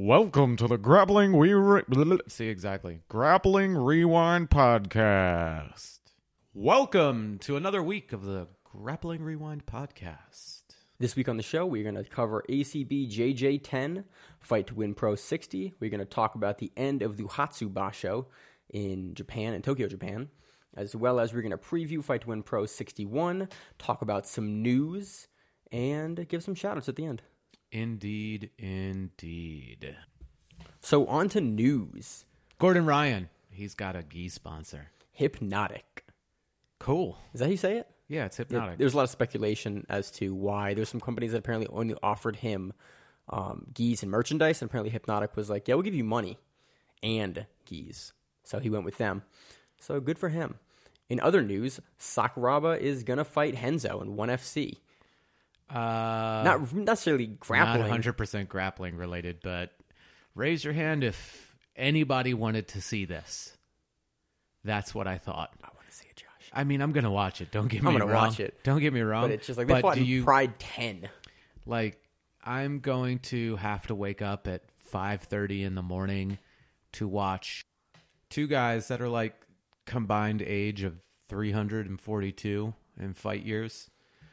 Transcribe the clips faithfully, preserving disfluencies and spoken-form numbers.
Welcome to the Grappling We Re- See exactly Grappling Rewind podcast. Welcome to another week of the Grappling Rewind podcast. This week on the show, we're going to cover A C B J J ten, Fight to Win Pro sixty. We're going to talk about the end of the Uehatsu Basho in Japan, in Tokyo, Japan, as well as we're going to preview Fight to Win Pro sixty-one, talk about some news, and give some shout-outs at the end. Indeed, indeed. So on to news. Gordon Ryan, he's got a gi sponsor. Hypnotic. Cool. Is that how you say it? Yeah, it's Hypnotic. Yeah, there's a lot of speculation as to why. There's some companies that apparently only offered him um, gis and merchandise, and apparently Hypnotic was like, yeah, we'll give you money and gis. So he went with them. So good for him. In other news, Sakuraba is going to fight Henzo in one F C. Uh, Not necessarily grappling. Not one hundred percent grappling related, but raise your hand if anybody wanted to see this. That's what I thought. I want to see it, Josh. I mean, I'm going to watch it. Don't get me I'm wrong. going to watch it. Don't get me wrong. But it's just like, they but fought do in you, Pride ten. Like, I'm going to have to wake up at five thirty in the morning to watch two guys that are like combined age of three hundred forty-two in fight years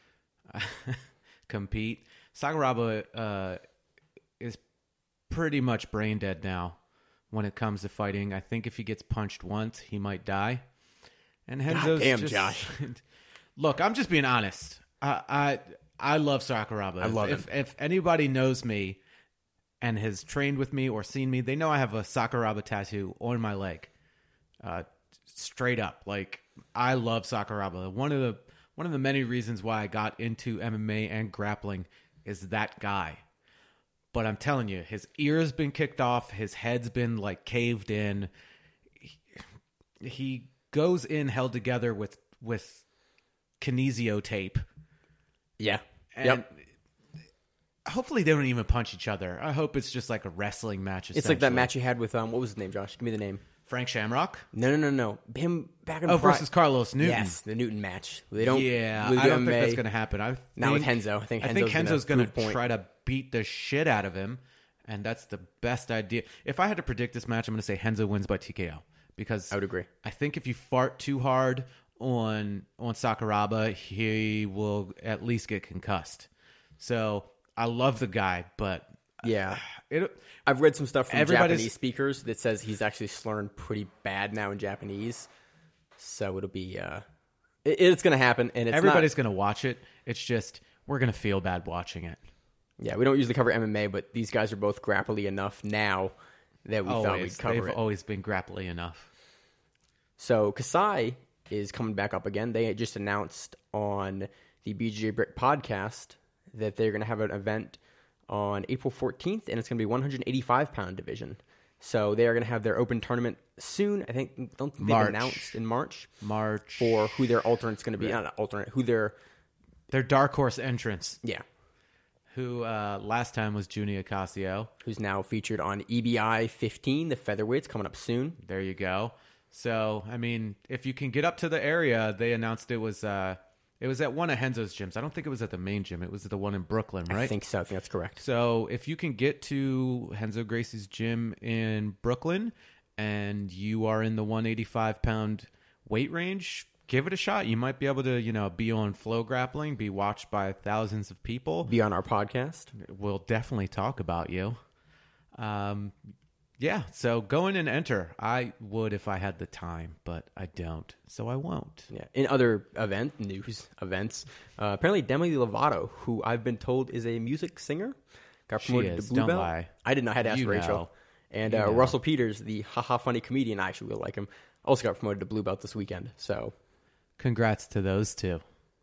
compete. Sakuraba uh, is pretty much brain dead now when it comes to fighting. I think if he gets punched once, he might die. And Henzo's damn, just, Josh. Look, I'm just being honest. I I, I love Sakuraba. I love if, him. If, if anybody knows me and has trained with me or seen me, they know I have a Sakuraba tattoo on my leg. Uh, straight up. Like, I love Sakuraba. One of the one of the many reasons why I got into M M A and grappling is that guy. But I'm telling you, his ear's been kicked off. His head's been like caved in. He, he goes in held together with with kinesio tape. Yeah. And yep. Hopefully they don't even punch each other. I hope it's just like a wrestling match. It's like that match you had with, um, what was his name, Josh? Give me the name. Frank Shamrock? No, no, no, no. Him back in Oh, Pride. versus Carlos Newton. Yes, the Newton match. They don't. Yeah, they I don't M M A. think that's going to happen. I Not with think- Henzo. I think Henzo's, I think Henzo's going gonna to try to beat the shit out of him, and that's the best idea. If I had to predict this match, I'm going to say Henzo wins by T K O because I would agree. I think if you fart too hard on on Sakuraba, he will at least get concussed. So I love the guy, but Yeah. it. I've read some stuff from Everybody's- Japanese speakers that says he's actually slurring pretty bad now in Japanese. So it'll be, uh, it, it's going to happen. And it's Everybody's not, going to watch it. It's just we're going to feel bad watching it. yeah, we don't usually cover M M A, but these guys are both grapply enough now that we thought Always, we'd cover they've it. always been grapply enough. So Kasai is coming back up again. They just announced on the B J J Brick podcast that they're going to have an event on April fourteenth, and it's going to be one eighty-five pound division. So they are going to have their open tournament soon. I think don't think they've March. announced in March March for who their alternate's going to be. Yeah. Not alternate, who their Their dark horse entrance, yeah, who uh, last time was Junior Ocasio. who's now featured on E B I fifteen, the featherweights coming up soon. There you go. So, I mean, if you can get up to the area, they announced it was uh, it was at one of Henzo's gyms. I don't think it was at the main gym. It was at the one in Brooklyn, right? I think so. I think that's correct. So if you can get to Henzo Gracie's gym in Brooklyn and you are in the one eighty-five pound weight range, give it a shot. You might be able to, you know, be on Flow Grappling, be watched by thousands of people. Be on our podcast. We'll definitely talk about you. Um, yeah, so go in and enter. I would if I had the time, but I don't, so I won't. Yeah. In other event news events, uh, apparently Demi Lovato, who I've been told is a music singer, got She promoted is, to Blue don't Belt. lie. I did not have to ask You Rachel. know. And You uh, know. Russell Peters, the haha funny comedian, I actually really like him, also got promoted to Blue Belt this weekend. So, Congrats to those two.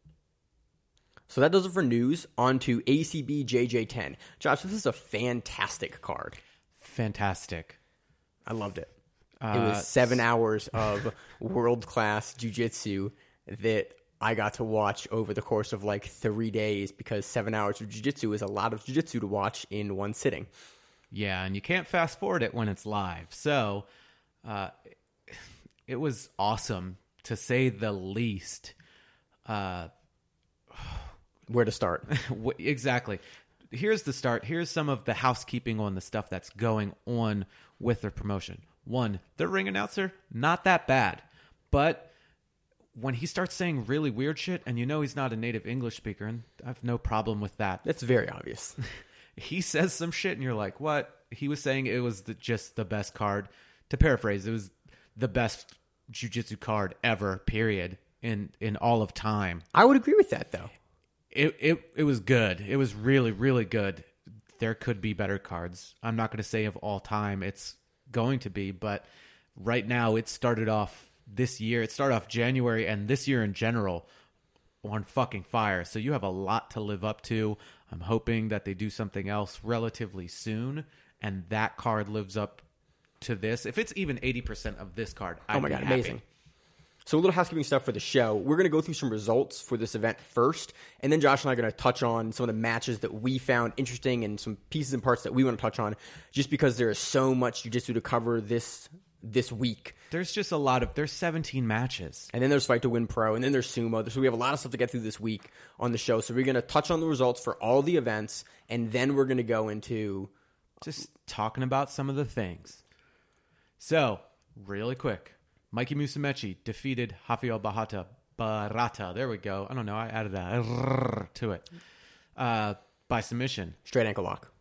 so that does it for news. On to A C B J J ten. Josh, this is a fantastic card. Fantastic. I loved it. Uh, it was seven hours of world-class jiu-jitsu that I got to watch over the course of like three days because seven hours of jiu-jitsu is a lot of jiu-jitsu to watch in one sitting. Yeah, and you can't fast forward it when it's live. So uh, it was awesome, to say the least. Uh, Where to start? exactly. here's the start. Here's some of the housekeeping on the stuff that's going on with their promotion. One, their ring announcer, not that bad. But when he starts saying really weird shit, and you know he's not a native English speaker, and I have no problem with that. That's very obvious. He says some shit, and you're like, what? He was saying it was the, just the best card. To paraphrase, it was the best jiu-jitsu card ever, period, in, in all of time. I would agree with that, though. It, it it was good. It was really, really good. There could be better cards. I'm not going to say of all time it's going to be, but right now it started off this year. It started off January, and this year in general on fucking fire. So you have a lot to live up to. I'm hoping that they do something else relatively soon, and that card lives up to this. If it's even eighty percent of this card, I'd oh my be God, happy. amazing. So a little housekeeping stuff for the show. We're going to go through some results for this event first, and then Josh and I are going to touch on some of the matches that we found interesting and some pieces and parts that we want to touch on, just because there is so much jiu-jitsu to cover this this week. There's just a lot of, there's seventeen matches. And then there's Fight to Win Pro, and then there's Sumo. So we have a lot of stuff to get through this week on the show. So we're going to touch on the results for all the events, and then we're going to go into just talking about some of the things. So, really quick. Mikey Musumeci defeated Rafael Barata. Barata. There we go. I don't know. I added that to it. Uh, by submission. Straight ankle lock.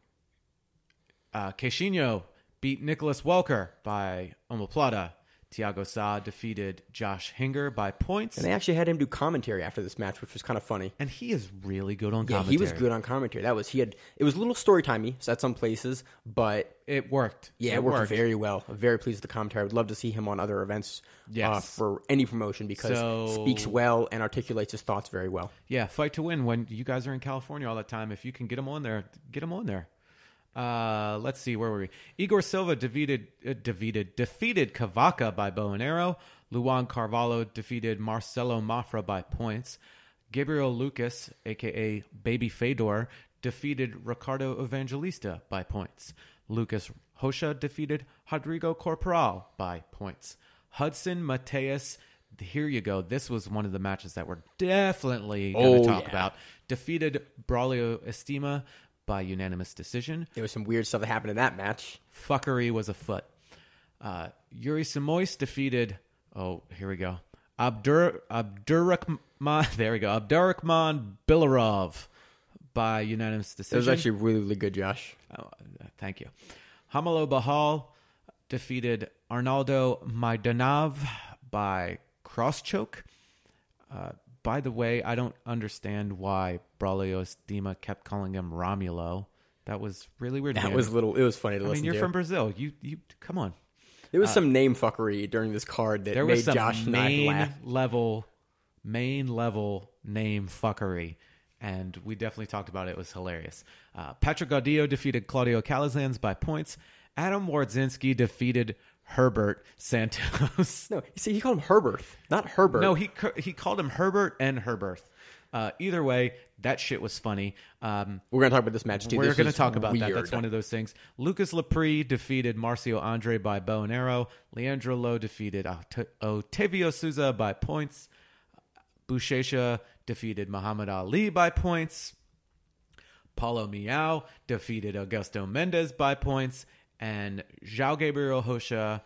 Uh, Queixinho beat Nicholas Welker by omoplata. Thiago Sa defeated Josh Hinger by points. And they actually had him do commentary after this match, which was kind of funny. And he is really good on yeah, commentary. he was good on commentary. That was he had. It was a little story timey at some places, but it worked. Yeah, it, it worked, worked very well. I'm very pleased with the commentary. I would love to see him on other events yes. uh, for any promotion because so, he speaks well and articulates his thoughts very well. Yeah, Fight to Win. When you guys are in California all the time, if you can get him on there, get him on there. Uh, let's see, where were we? Igor Silva defeated, uh, defeated, defeated Cavaca by bow and arrow. Luan Carvalho defeated Marcelo Mafra by points. Gabriel Lucas, a k a. Baby Fedor, defeated Ricardo Evangelista by points. Lucas Rocha defeated Rodrigo Corporal by points. Hudson Mateus, here you go. This was one of the matches that we're definitely going to oh, talk yeah. about. Defeated Braulio Estima by unanimous decision. There was some weird stuff that happened in that match. Fuckery was afoot. Uh, Yuri Simois defeated, oh, here we go. Abdur Abdurrahman, there we go. Abdurrahman Bilarov by unanimous decision. It was actually really, really good, Josh. Oh, thank you. Hamalo Bahal defeated Arnaldo Maidanov by cross choke. Uh, by the way, I don't understand why Braulio Estima kept calling him Romulo. That was really weird. That man. was a little. It was funny to I listen mean, you're to. from Brazil. You, you, come on. There was uh, some name fuckery during this card that there made was some Josh and I main laugh. level, main level name fuckery, and we definitely talked about it. It was hilarious. Uh, Patrick Gaudio defeated Claudio Calazans by points. Adam Wardzinski defeated Herbert Santos. No, see, he called him Herbert, not Herbert. No, he he called him Herbert and Herbert. Uh, either way, that shit was funny. Um, we're going to talk about this match, too. We're going to talk about weird. that. That's one of those things. Lucas Lepre defeated Marcio Andre by bow and arrow. Leandro Lowe defeated Otavio Souza by points. Buchecha defeated Muhammad Ali by points. Paulo Miao defeated Augusto Mendez by points. And João Gabriel Rocha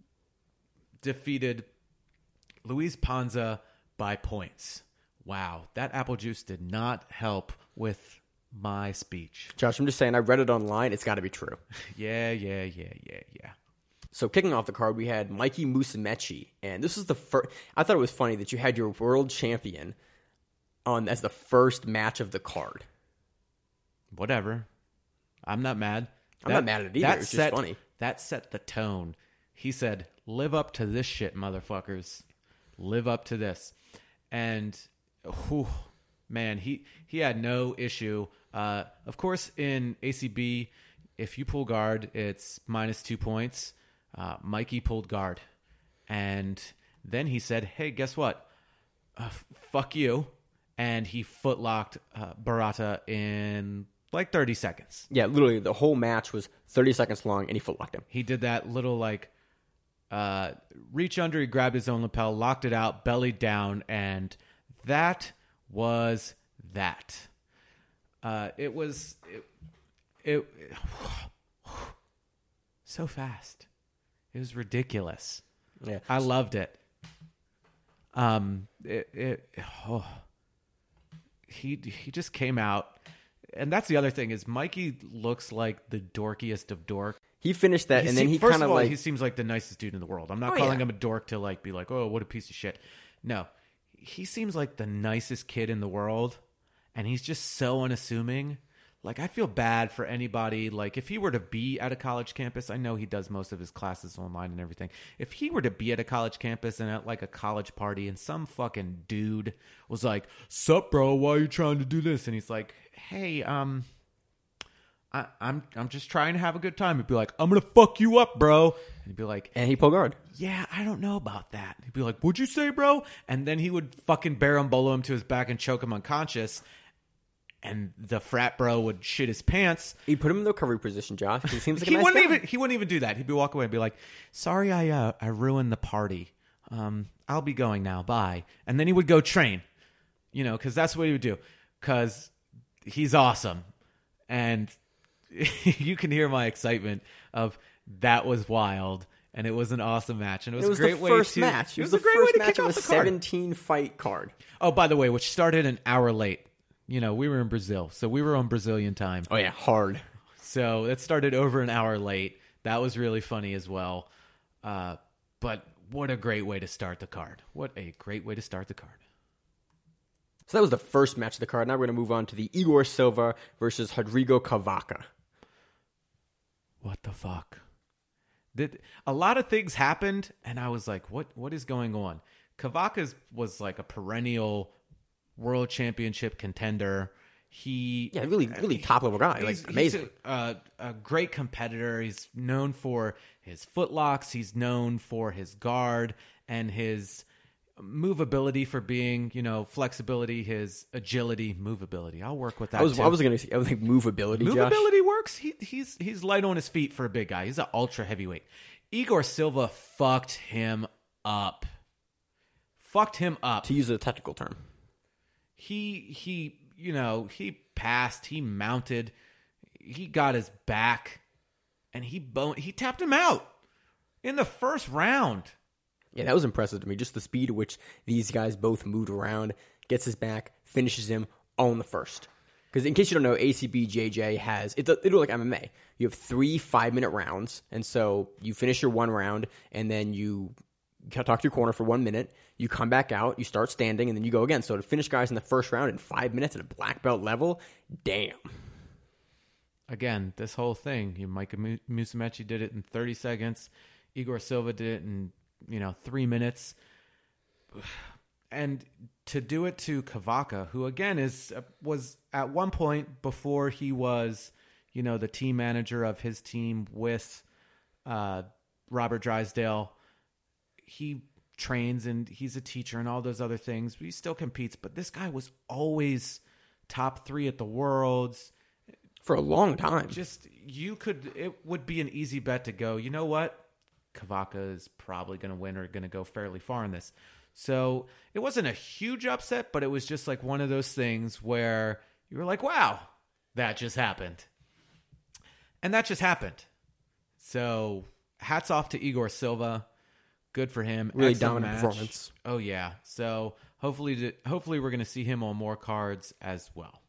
defeated Luis Panza by points. Wow, that apple juice did not help with my speech. Josh, I'm just saying, I read it online. It's got to be true. Yeah, yeah, yeah, yeah, yeah. So kicking off the card, we had Mikey Musumeci. And this is the first... I thought it was funny that you had your world champion on as the first match of the card. Whatever. I'm not mad. I'm not mad at it either. It's set, just funny. That set the tone. He said, live up to this shit, motherfuckers. Live up to this. And... Whew, man, he, he had no issue. Uh, of course, in A C B, if you pull guard, it's minus two points. Uh, Mikey pulled guard. And then he said, hey, guess what? Uh, f- fuck you. And he footlocked uh, Barata in like thirty seconds. Yeah, literally, the whole match was thirty seconds long, and he footlocked him. He did that little, like, uh, reach under, he grabbed his own lapel, locked it out, bellied down, and... that was that. Uh, it was it, it, it so fast. It was ridiculous. Yeah, I loved it. Um, it, it oh, he he just came out, and that's the other thing is Mikey looks like the dorkiest of dork. He finished that, He and se- then he first kind of of all, like he seems like the nicest dude in the world. I'm not Oh, calling yeah. him a dork to like be like, oh, what a piece of shit. No, he seems like the nicest kid in the world, and he's just so unassuming. Like, I feel bad for anybody. Like, if he were to be at a college campus, I know he does most of his classes online and everything. If he were to be at a college campus and at like a college party, and some fucking dude was like, "Sup, bro? Why are you trying to do this?" And he's like, "Hey, um." I, I'm I'm just trying to have a good time. He'd be like, "I'm gonna fuck you up, bro." And he'd be like, and he pulled guard. "Yeah, I don't know about that." He'd be like, "What'd you say, bro?" And then he would fucking berimbolo him to his back and choke him unconscious. And the frat bro would shit his pants. He put him in the recovery position, Josh. He seems like a He nice wouldn't guy. even he wouldn't even do that. He'd be walk away and be like, "Sorry, I uh, I ruined the party. Um, I'll be going now. Bye." And then he would go train. You know, because that's what he would do. Because he's awesome, and you can hear my excitement of that was wild, and it was an awesome match, and it was, It was a great the way first to match. It It was, was, the a great way first to match kick of a off the card. seventeen fight card. Oh, by the way, which started an hour late. You know, we were in Brazil, so we were on Brazilian time. Oh yeah, hard. So it started over an hour late. That was really funny as well. Uh, but what a great way to start the card. What a great way to start the card. So that was the first match of the card. Now we're going to move on to the Igor Silva versus Rodrigo Cavaca. What the fuck? Did, a lot of things happened, and I was like, what? What is going on? Cavaca was like a perennial world championship contender. He Yeah, really, really top level guy. Like He's, amazing. he's a, a, a great competitor. He's known for his footlocks. He's known for his guard and his movability for being, you know, flexibility, his agility, movability. I'll work with that. I was, too. I was going to, I was like movability. Josh. Movability works. He, he's he's light on his feet for a big guy. He's an ultra heavyweight. Igor Silva fucked him up. Fucked him up. To use a technical term. He he you know, he passed, he mounted, he got his back, and he bone he tapped him out in the first round. Yeah, that was impressive to me. Just the speed at which these guys both moved around, gets his back, finishes him all in the first. Because in case you don't know, A C B J J has, it's a, they do like M M A. You have three five-minute rounds, and so you finish your one round, and then you talk to your corner for one minute, you come back out, you start standing, and then you go again. So to finish guys in the first round in five minutes at a black belt level, damn. Again, this whole thing, you Micah Musumeci did it in thirty seconds. Igor Silva did it in, you know, three minutes. And to do it to Cavaca, who again is was at one point before he was, you know, the team manager of his team with uh, Robert Drysdale, he trains and he's a teacher and all those other things, but he still competes. But this guy was always top three at the Worlds. For a long time. Just, you could, it would be an easy bet to go, you know what? Cavaca is probably going to win or going to go fairly far in this. So it wasn't a huge upset, but it was just like one of those things where you were like, wow, that just happened. And that just happened. So hats off to Igor Silva. Good for him. Really Excellent dominant match. performance. Oh, yeah. So hopefully, hopefully we're going to see him on more cards as well.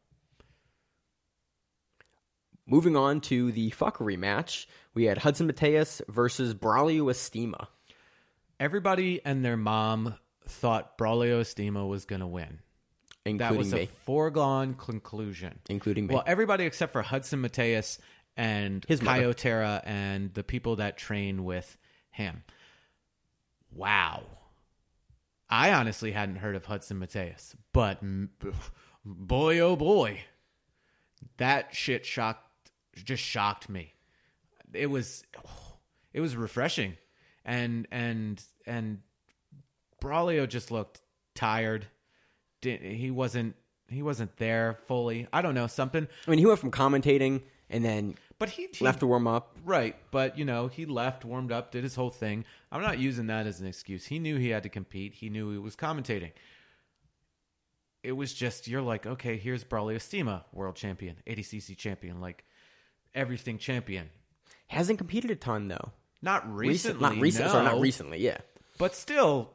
Moving on to the fuckery match, we had Hudson Mateus versus Braulio Estima. Everybody and their mom thought Braulio Estima was going to win. Including That was me. a foregone conclusion. Including me. Well, everybody except for Hudson Mateus and His mother. Caio Terra and the people that train with him. Wow. I honestly hadn't heard of Hudson Mateus, but boy, oh boy, that shit shocked, just shocked me. It was, it was refreshing. And, and, and Braulio just looked tired. Didn't, he wasn't, he wasn't there fully. I don't know, something. I mean, he went from commentating and then But he, he left to warm up. Right, but, you know, he left, warmed up, did his whole thing. I'm not using that as an excuse. He knew he had to compete. He knew he was commentating. it was just, you're like, okay, here's Braulio Estima, world champion, A D C C champion, like everything champion. Hasn't competed a ton though. Not recently. Recent, not recently. No. Sorry, not recently. Yeah, but still,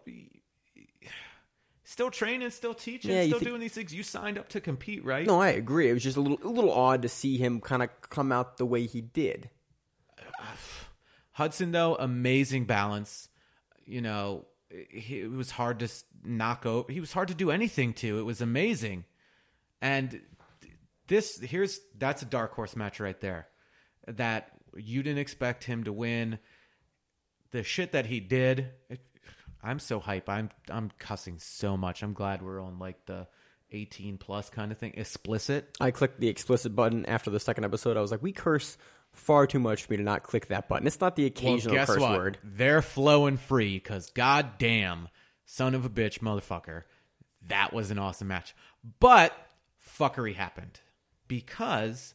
still training, still teaching, Yeah, you still think- doing these things. You signed up to compete, right? no, I agree. It was just a little, a little odd to see him kind of come out the way he did. Hudson, though, amazing balance. You know, he, it was hard to s- knock over. He was hard to do anything to. It was amazing. And this, here's, that's a dark horse match right there. That you didn't expect him to win. The shit that he did, it, I'm so hype. I'm I'm cussing so much. I'm glad we're on like the eighteen plus kind of thing. Explicit. I clicked the explicit button after the second episode. I was like, we curse far too much for me to not click that button. It's not the occasional well, guess curse what? word. They're flowing free because goddamn, son of a bitch, motherfucker, that was an awesome match. But fuckery happened because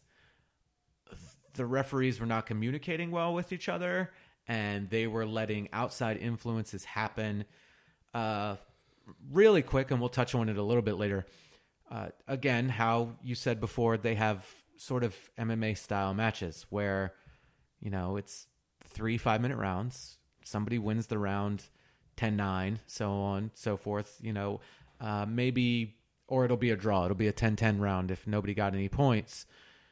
the referees were not communicating well with each other, and they were letting outside influences happen uh, really quick, and we'll touch on it a little bit later. Uh, again, how you said before, they have sort of M M A style matches where, you know, it's three five-minute rounds. Somebody wins the round ten nine, so on, so forth. You know, uh, maybe, or it'll be a draw. It'll be a ten ten round if nobody got any points.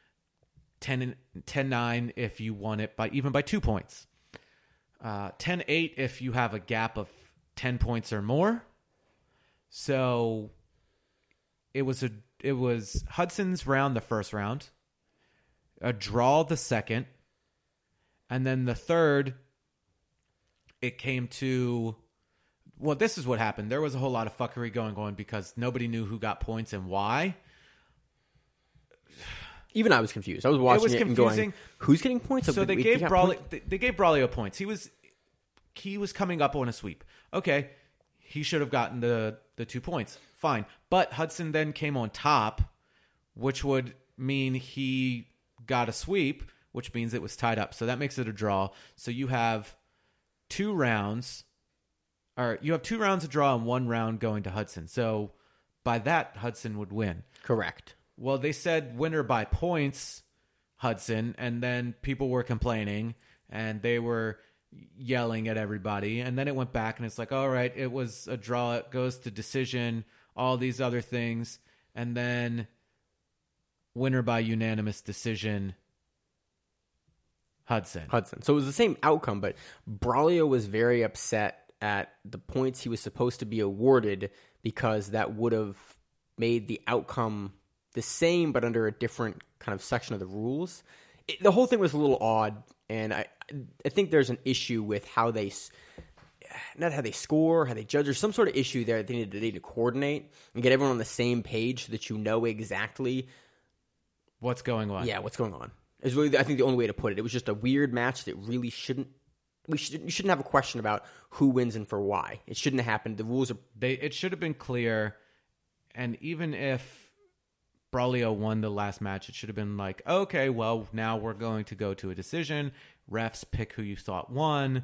ten nine if you won it by even by two points. Uh, ten eight if you have a gap of ten points or more. So it was a it was Hudson's round the first round, a draw the second, and then the third it came to, well, this is what happened. There was a whole lot of fuckery going on because nobody knew who got points and why. Even I was confused. I was watching it, was and confusing. going, "Who's getting points?" So they We- gave we got Braulio, points? they, they gave Braulio points. He was he was coming up on a sweep. Okay, he should have gotten the the two points. Fine, but Hudson then came on top, which would mean he got a sweep, which means it was tied up. So that makes it a draw. So you have two rounds, or you have two rounds of draw and one round going to Hudson. So by that, Hudson would win. Correct. Well, they said winner by points, Hudson, and then people were complaining, and they were yelling at everybody, and then it went back, and it's like, all right, it was a draw, it goes to decision, all these other things, and then winner by unanimous decision, Hudson. Hudson. So it was the same outcome, but Braulio was very upset at the points he was supposed to be awarded because that would have made the outcome the same, but under a different kind of section of the rules. It, the whole thing was a little odd, and I I think there's an issue with how they, not how they score, how they judge. There's some sort of issue there that they need, to, they need to coordinate and get everyone on the same page so that you know exactly What's going on? yeah, what's going on. Is really, I think, the only way to put it. It was just a weird match that really shouldn't. We should you shouldn't have a question about who wins and for why. It shouldn't have happened. The rules are. They it should have been clear, and even if Braulio won the last match, it should have been like, okay, well, now we're going to go to a decision. Refs pick who you thought won.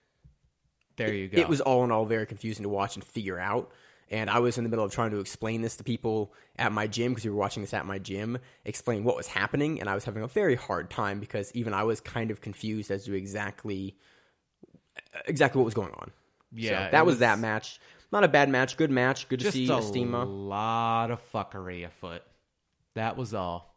There you go. It was all in all very confusing to watch and figure out. And I was in the middle of trying to explain this to people at my gym because we were watching this at my gym, explain what was happening, and I was having a very hard time because even I was kind of confused as to exactly exactly what was going on. Yeah, so that it was, was- that match. Not a bad match, good match, good to just see a Estima. lot of fuckery afoot. That was all.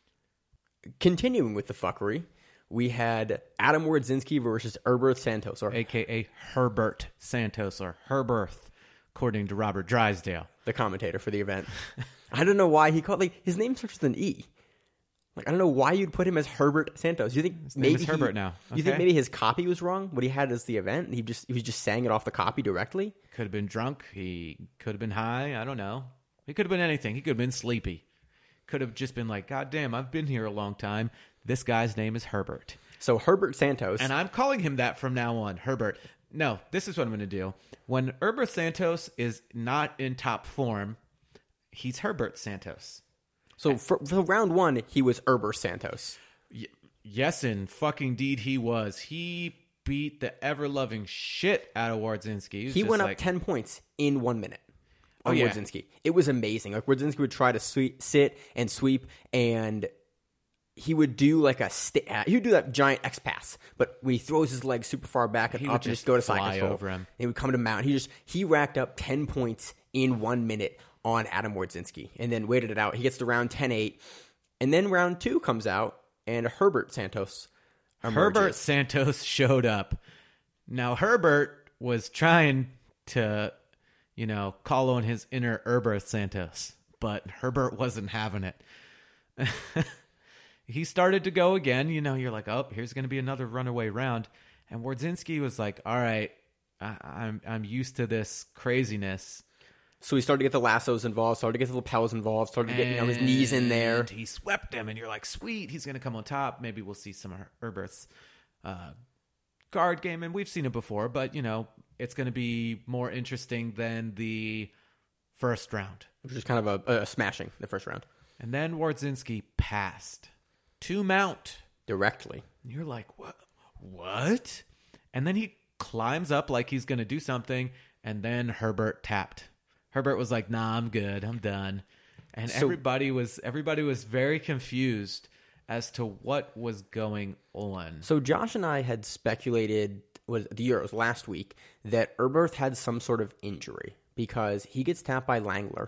Continuing with the fuckery, we had Adam Wardzinski versus Herbert Santos, or A K A Herbert Santos, or Herbert, according to Robert Drysdale. the commentator for the event. I don't know why he called, like, his name starts with an E. Like, I don't know why you'd put him as Herbert Santos. You think name maybe is he- Herbert now. You think Okay. maybe his copy was wrong? What he had as the event, and he just he was just saying it off the copy directly. Could have been drunk. He could have been high. I don't know. He could have been anything. He could have been sleepy. Could have just been like, God damn, I've been here a long time. This guy's name is Herbert. So Herbert Santos, And I'm calling him that from now on, Herbert. No, this is what I'm going to do. When Herbert Santos is not in top form, he's Herbert Santos. so for, for round one, he was Herbert Santos. Y- yes, and fucking deed he was. He beat the ever-loving shit out of Wardzinski. was He just went up like, ten points in one minute. on Oh, yeah. Wardzinski. It was amazing. Like Wardzinski would try to sweep, sit and sweep, and he would do like a st- uh, he would do that giant X pass, but when he throws his legs super far back and He up would and just just go to side fly control, over him. he would come to mount. He just he racked up ten points in one minute on Adam Wardzinski, and then waited it out. He gets to round ten eight, and then round two comes out, and Herbert Santos emerges. Herbert Santos showed up. Now, Herbert was trying to, you know, call on his inner Herbert Santos, but Herbert wasn't having it. He started to go again. You know, you're like, oh, here's going to be another runaway round. And Wardzinski was like, all right, I- I'm I'm used to this craziness. So he started to get the lassos involved, started to get the lapels involved, started to get, you know, his knees in there. And he swept him, and you're like, sweet, he's going to come on top. Maybe we'll see some of Herbert's uh, guard game, and we've seen it before, but, you know, it's going to be more interesting than the first round. Which is kind of a, a smashing, the first round. And then Wardzinski passed to mount. Directly. And you're like, what? What? And then he climbs up like he's going to do something, and then Herbert tapped. Herbert was like, nah, I'm good. I'm done. And So- everybody was everybody was very confused as to what was going on. So Josh and I had speculated, was the Euros last week, that Herbert had some sort of injury because he gets tapped by Langler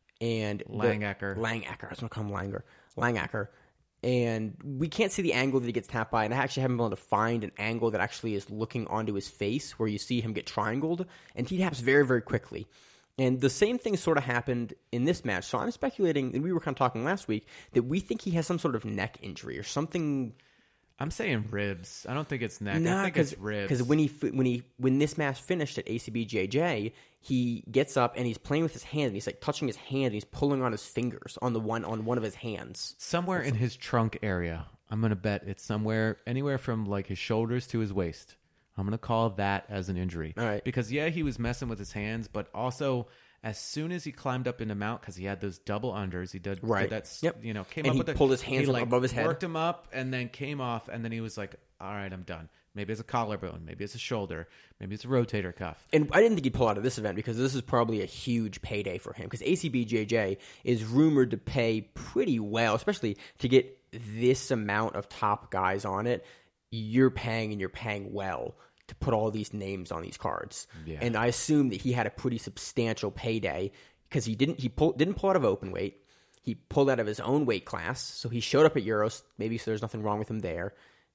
and the- Langacker. Langacker. I was going to call him Langer. Langacker. And we can't see the angle that he gets tapped by, and I actually haven't been able to find an angle that actually is looking onto his face where you see him get triangled, and he taps very, very quickly. And the same thing sort of happened in this match. So I'm speculating, and we were kind of talking last week, that we think he has some sort of neck injury or something. I'm saying ribs. I don't think it's neck. Nah, I think it's ribs. Because when he when he when this match finished at A C B J J, he gets up and he's playing with his hand. And he's like touching his hand. And he's pulling on his fingers on the one on one of his hands. Somewhere in his trunk area. I'm going to bet it's somewhere, anywhere from like his shoulders to his waist. I'm going to call that as an injury. All right. Because, yeah, he was messing with his hands, but also as soon as he climbed up into mount, because he had those double unders, he did, Right. did that, Yep. you know, came And up he with it. pulled his hands he, up like, above his head. worked him up, and then came off, and then he was like, all right, I'm done. Maybe it's a collarbone. Maybe it's a shoulder. Maybe it's a rotator cuff. And I didn't think he'd pull out of this event because this is probably a huge payday for him. Because A C B J J is rumored to pay pretty well, especially to get this amount of top guys on it. You're paying and you're paying well to put all these names on these cards. Yeah. And I assume that he had a pretty substantial payday because he didn't he pull, didn't pull out of open weight. He pulled out of his own weight class. So he showed up at Euros. Maybe so there's nothing wrong with him there.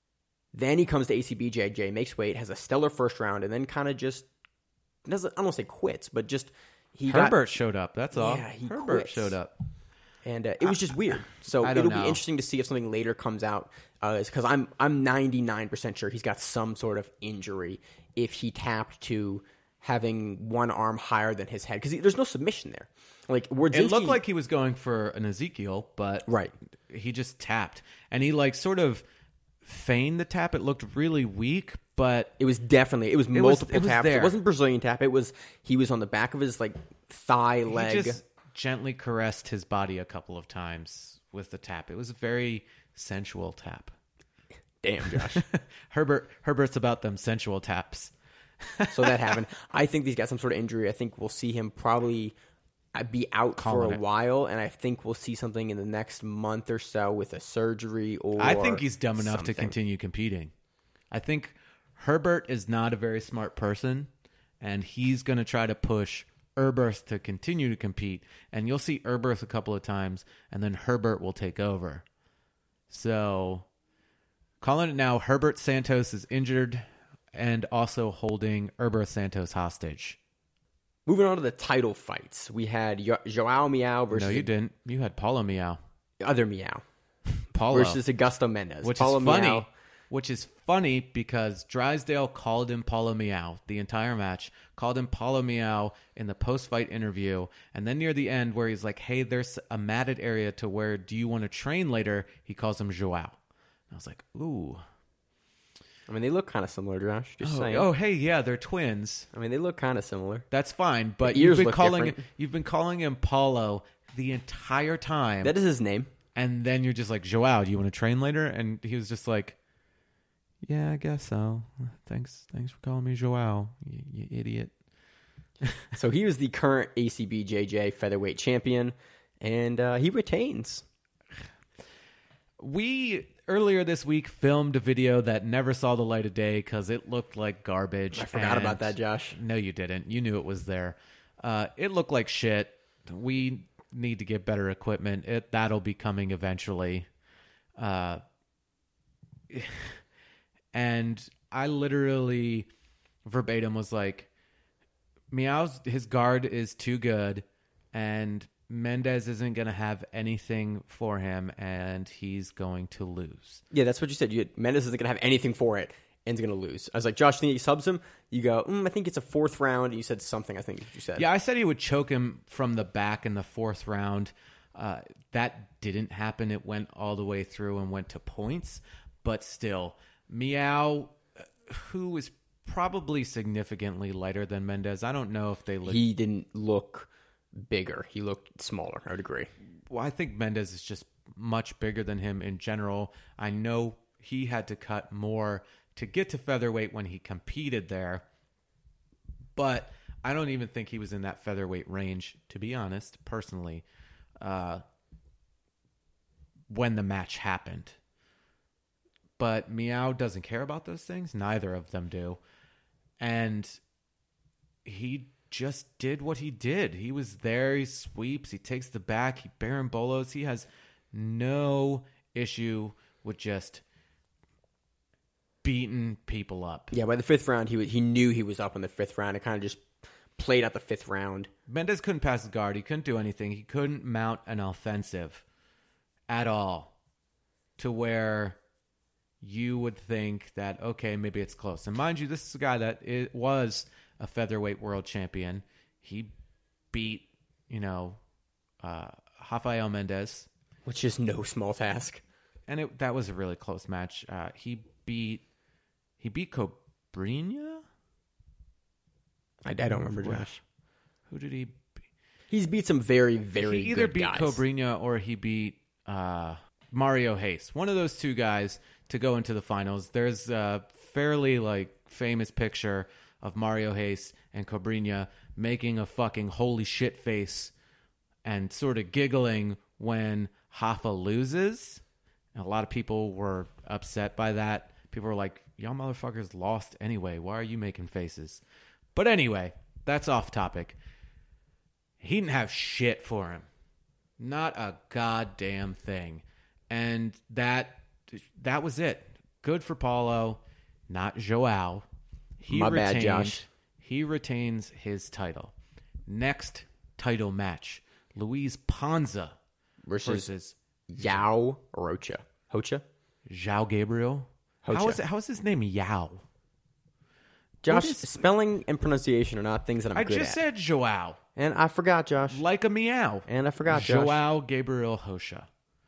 Then he comes to A C B J J, makes weight, has a stellar first round, and then kind of just doesn't. I don't want to say quits, but just he Herbert got, showed up. That's all. Yeah, he Herbert quits. showed up. and uh, it was just weird. So I don't it'll know. be interesting to see if something later comes out, because I'm I'm ninety-nine percent sure he's got some sort of injury if he tapped to having one arm higher than his head, because there's no submission there. Like Wardzinski, It looked like he was going for an Ezekiel, but Right. he just tapped. And he like sort of feigned the tap. It looked really weak, but It was definitely it was was- multiple it was taps. there. It wasn't Brazilian tap. It was he was on the back of his like thigh leg. he just gently caressed his body a couple of times with the tap. It was a very sensual tap. Damn, Josh. Herbert Herbert's about them sensual taps. So that happened. I think he's got some sort of injury. I think we'll see him probably uh, be out for Calling a it. while, and I think we'll see something in the next month or so with a surgery or. I think he's dumb enough something. to continue competing. I think Herbert is not a very smart person, and he's going to try to push Herbert to continue to compete. And you'll see Herbert a couple of times, and then Herbert will take over. So, calling it now, Herbert Santos is injured and also holding Herbert Santos hostage. Moving on to the title fights, we had Yo- Joao Miao versus No, you didn't. You had Paulo Miao. other Miao Paulo. versus Augusto Mendez. Which Paulo is funny. Miao- Which is funny because Drysdale called him Paulo Miao the entire match, called him Paulo Miao in the post-fight interview, and then near the end where he's like, hey, there's a matted area to where do you want to train later? He calls him Joao. And I was like, ooh. I mean, they look kind of similar, Josh. Just Oh, saying. oh, hey, yeah, they're twins. I mean, they look kind of similar. That's fine, but The you've ears been look calling different. you've been calling him Paulo the entire time. That is his name. And then you're just like, Joao, do you want to train later? And he was just like, yeah, I guess so. Thanks thanks for calling me Joao, you, you idiot. So he was the current A C B J J featherweight champion, and uh, he retains. We, earlier this week, filmed a video that never saw the light of day because it looked like garbage. I forgot about that, Josh. No, you didn't. You knew it was there. Uh, it looked like shit. We need to get better equipment. It That'll be coming eventually. Uh, and I literally, verbatim, was like, Meow's, his guard is too good, and Mendes isn't going to have anything for him, and he's going to lose. Yeah, that's what you said. You, Mendes isn't going to have anything for it, and he's going to lose. I was like, Josh, think he subs him? You go, mm, I think it's a fourth round. You said something, I think you said. Yeah, I said he would choke him from the back in the fourth round. Uh, that didn't happen. It went all the way through and went to points. But still, Meow, who is probably significantly lighter than Mendes. I don't know if they look... He didn't look... bigger. He looked smaller, I would agree. Well, I think Mendes is just much bigger than him in general. I know he had to cut more to get to featherweight when he competed there, but I don't even think he was in that featherweight range, to be honest, personally, uh, when the match happened. But Meow doesn't care about those things. Neither of them do. And he just did what he did. He was there. He sweeps. He takes the back. He barambolos. He has no issue with just beating people up. Yeah, by the fifth round, he was, he knew he was up in the fifth round. It kind of just played out the fifth round. Mendes couldn't pass his guard. He couldn't do anything. He couldn't mount an offensive at all to where you would think that, okay, maybe it's close. And mind you, this is a guy that it was a featherweight world champion. He beat, you know, uh, Rafael Mendes. Which is no small task. And it, that was a really close match. Uh, he beat he beat Cobrinha? I, I don't remember, Josh. Who did he beat? He's beat some very, very He either good beat guys. Cobrinha or he beat uh, Mario Hayes. One of those two guys to go into the finals. There's a fairly like famous picture of Mario Hayes and Cobrinha making a fucking holy shit face and sort of giggling when Rafa loses. And a lot of people were upset by that. People were like, y'all motherfuckers lost anyway. Why are you making faces? But anyway, that's off topic. He didn't have shit for him. Not a goddamn thing. And that that was it. Good for Paulo, not Joao. He My retained, bad, Josh. He retains his title. Next title match, Luis Ponza versus, versus Yao Rocha. Hocha? João Gabriel. Hocha. How is it? How is his name Yao? Josh, is- spelling and pronunciation are not things that I'm I good just at. said Joao, And I forgot, Josh. like a meow. And I forgot, Josh. Joao Gabriel Hocha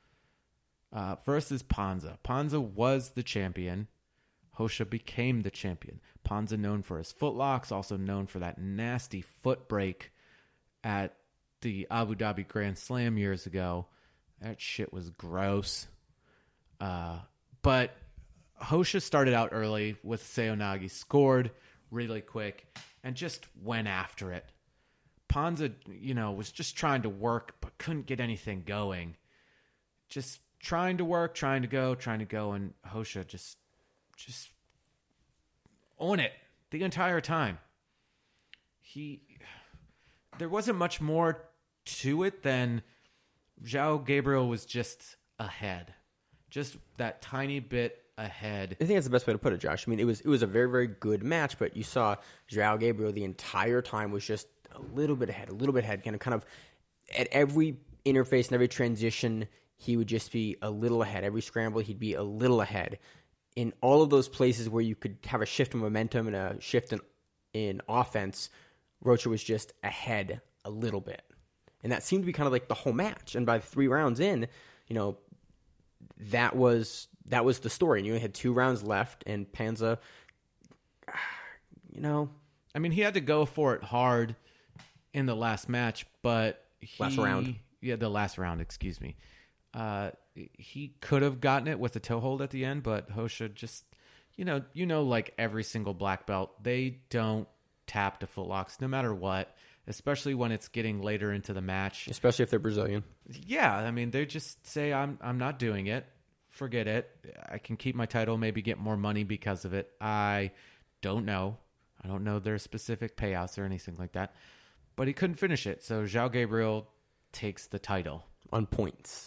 uh, versus Ponza. Ponza was the champion. Hocha became the champion. Ponza known for his footlocks, also known for that nasty foot break at the Abu Dhabi Grand Slam years ago. That shit was gross. Uh, but Hocha started out early with Seoinage, scored really quick, and just went after it. Ponza, you know, was just trying to work, but couldn't get anything going. Just trying to work, trying to go, trying to go, and Hocha just, just on it the entire time. He, there wasn't much more to it than João Gabriel was just ahead, just that tiny bit ahead. I think that's the best way to put it, Josh. I mean, it was it was a very, very good match, but you saw João Gabriel the entire time was just a little bit ahead, a little bit ahead, kind of, kind of at every interface and every transition, he would just be a little ahead. Every scramble, he'd be a little ahead. In all of those places where you could have a shift in momentum and a shift in, in offense, Rocha was just ahead a little bit. And that seemed to be kind of like the whole match. And by three rounds in, you know, that was that was the story. And you only had two rounds left, and Panza, you know. I mean, he had to go for it hard in the last match, but he, Last round. Yeah, the last round, excuse me. Uh, he could have gotten it with a toe hold at the end, but Hocha just, you know, you know, like every single black belt, they don't tap to footlocks no matter what, especially when it's getting later into the match. Especially if they're Brazilian. Yeah, I mean, they just say, I'm I'm not doing it. Forget it. I can keep my title, maybe get more money because of it. I don't know. I don't know their specific payouts or anything like that. But he couldn't finish it, so João Gabriel takes the title. On points.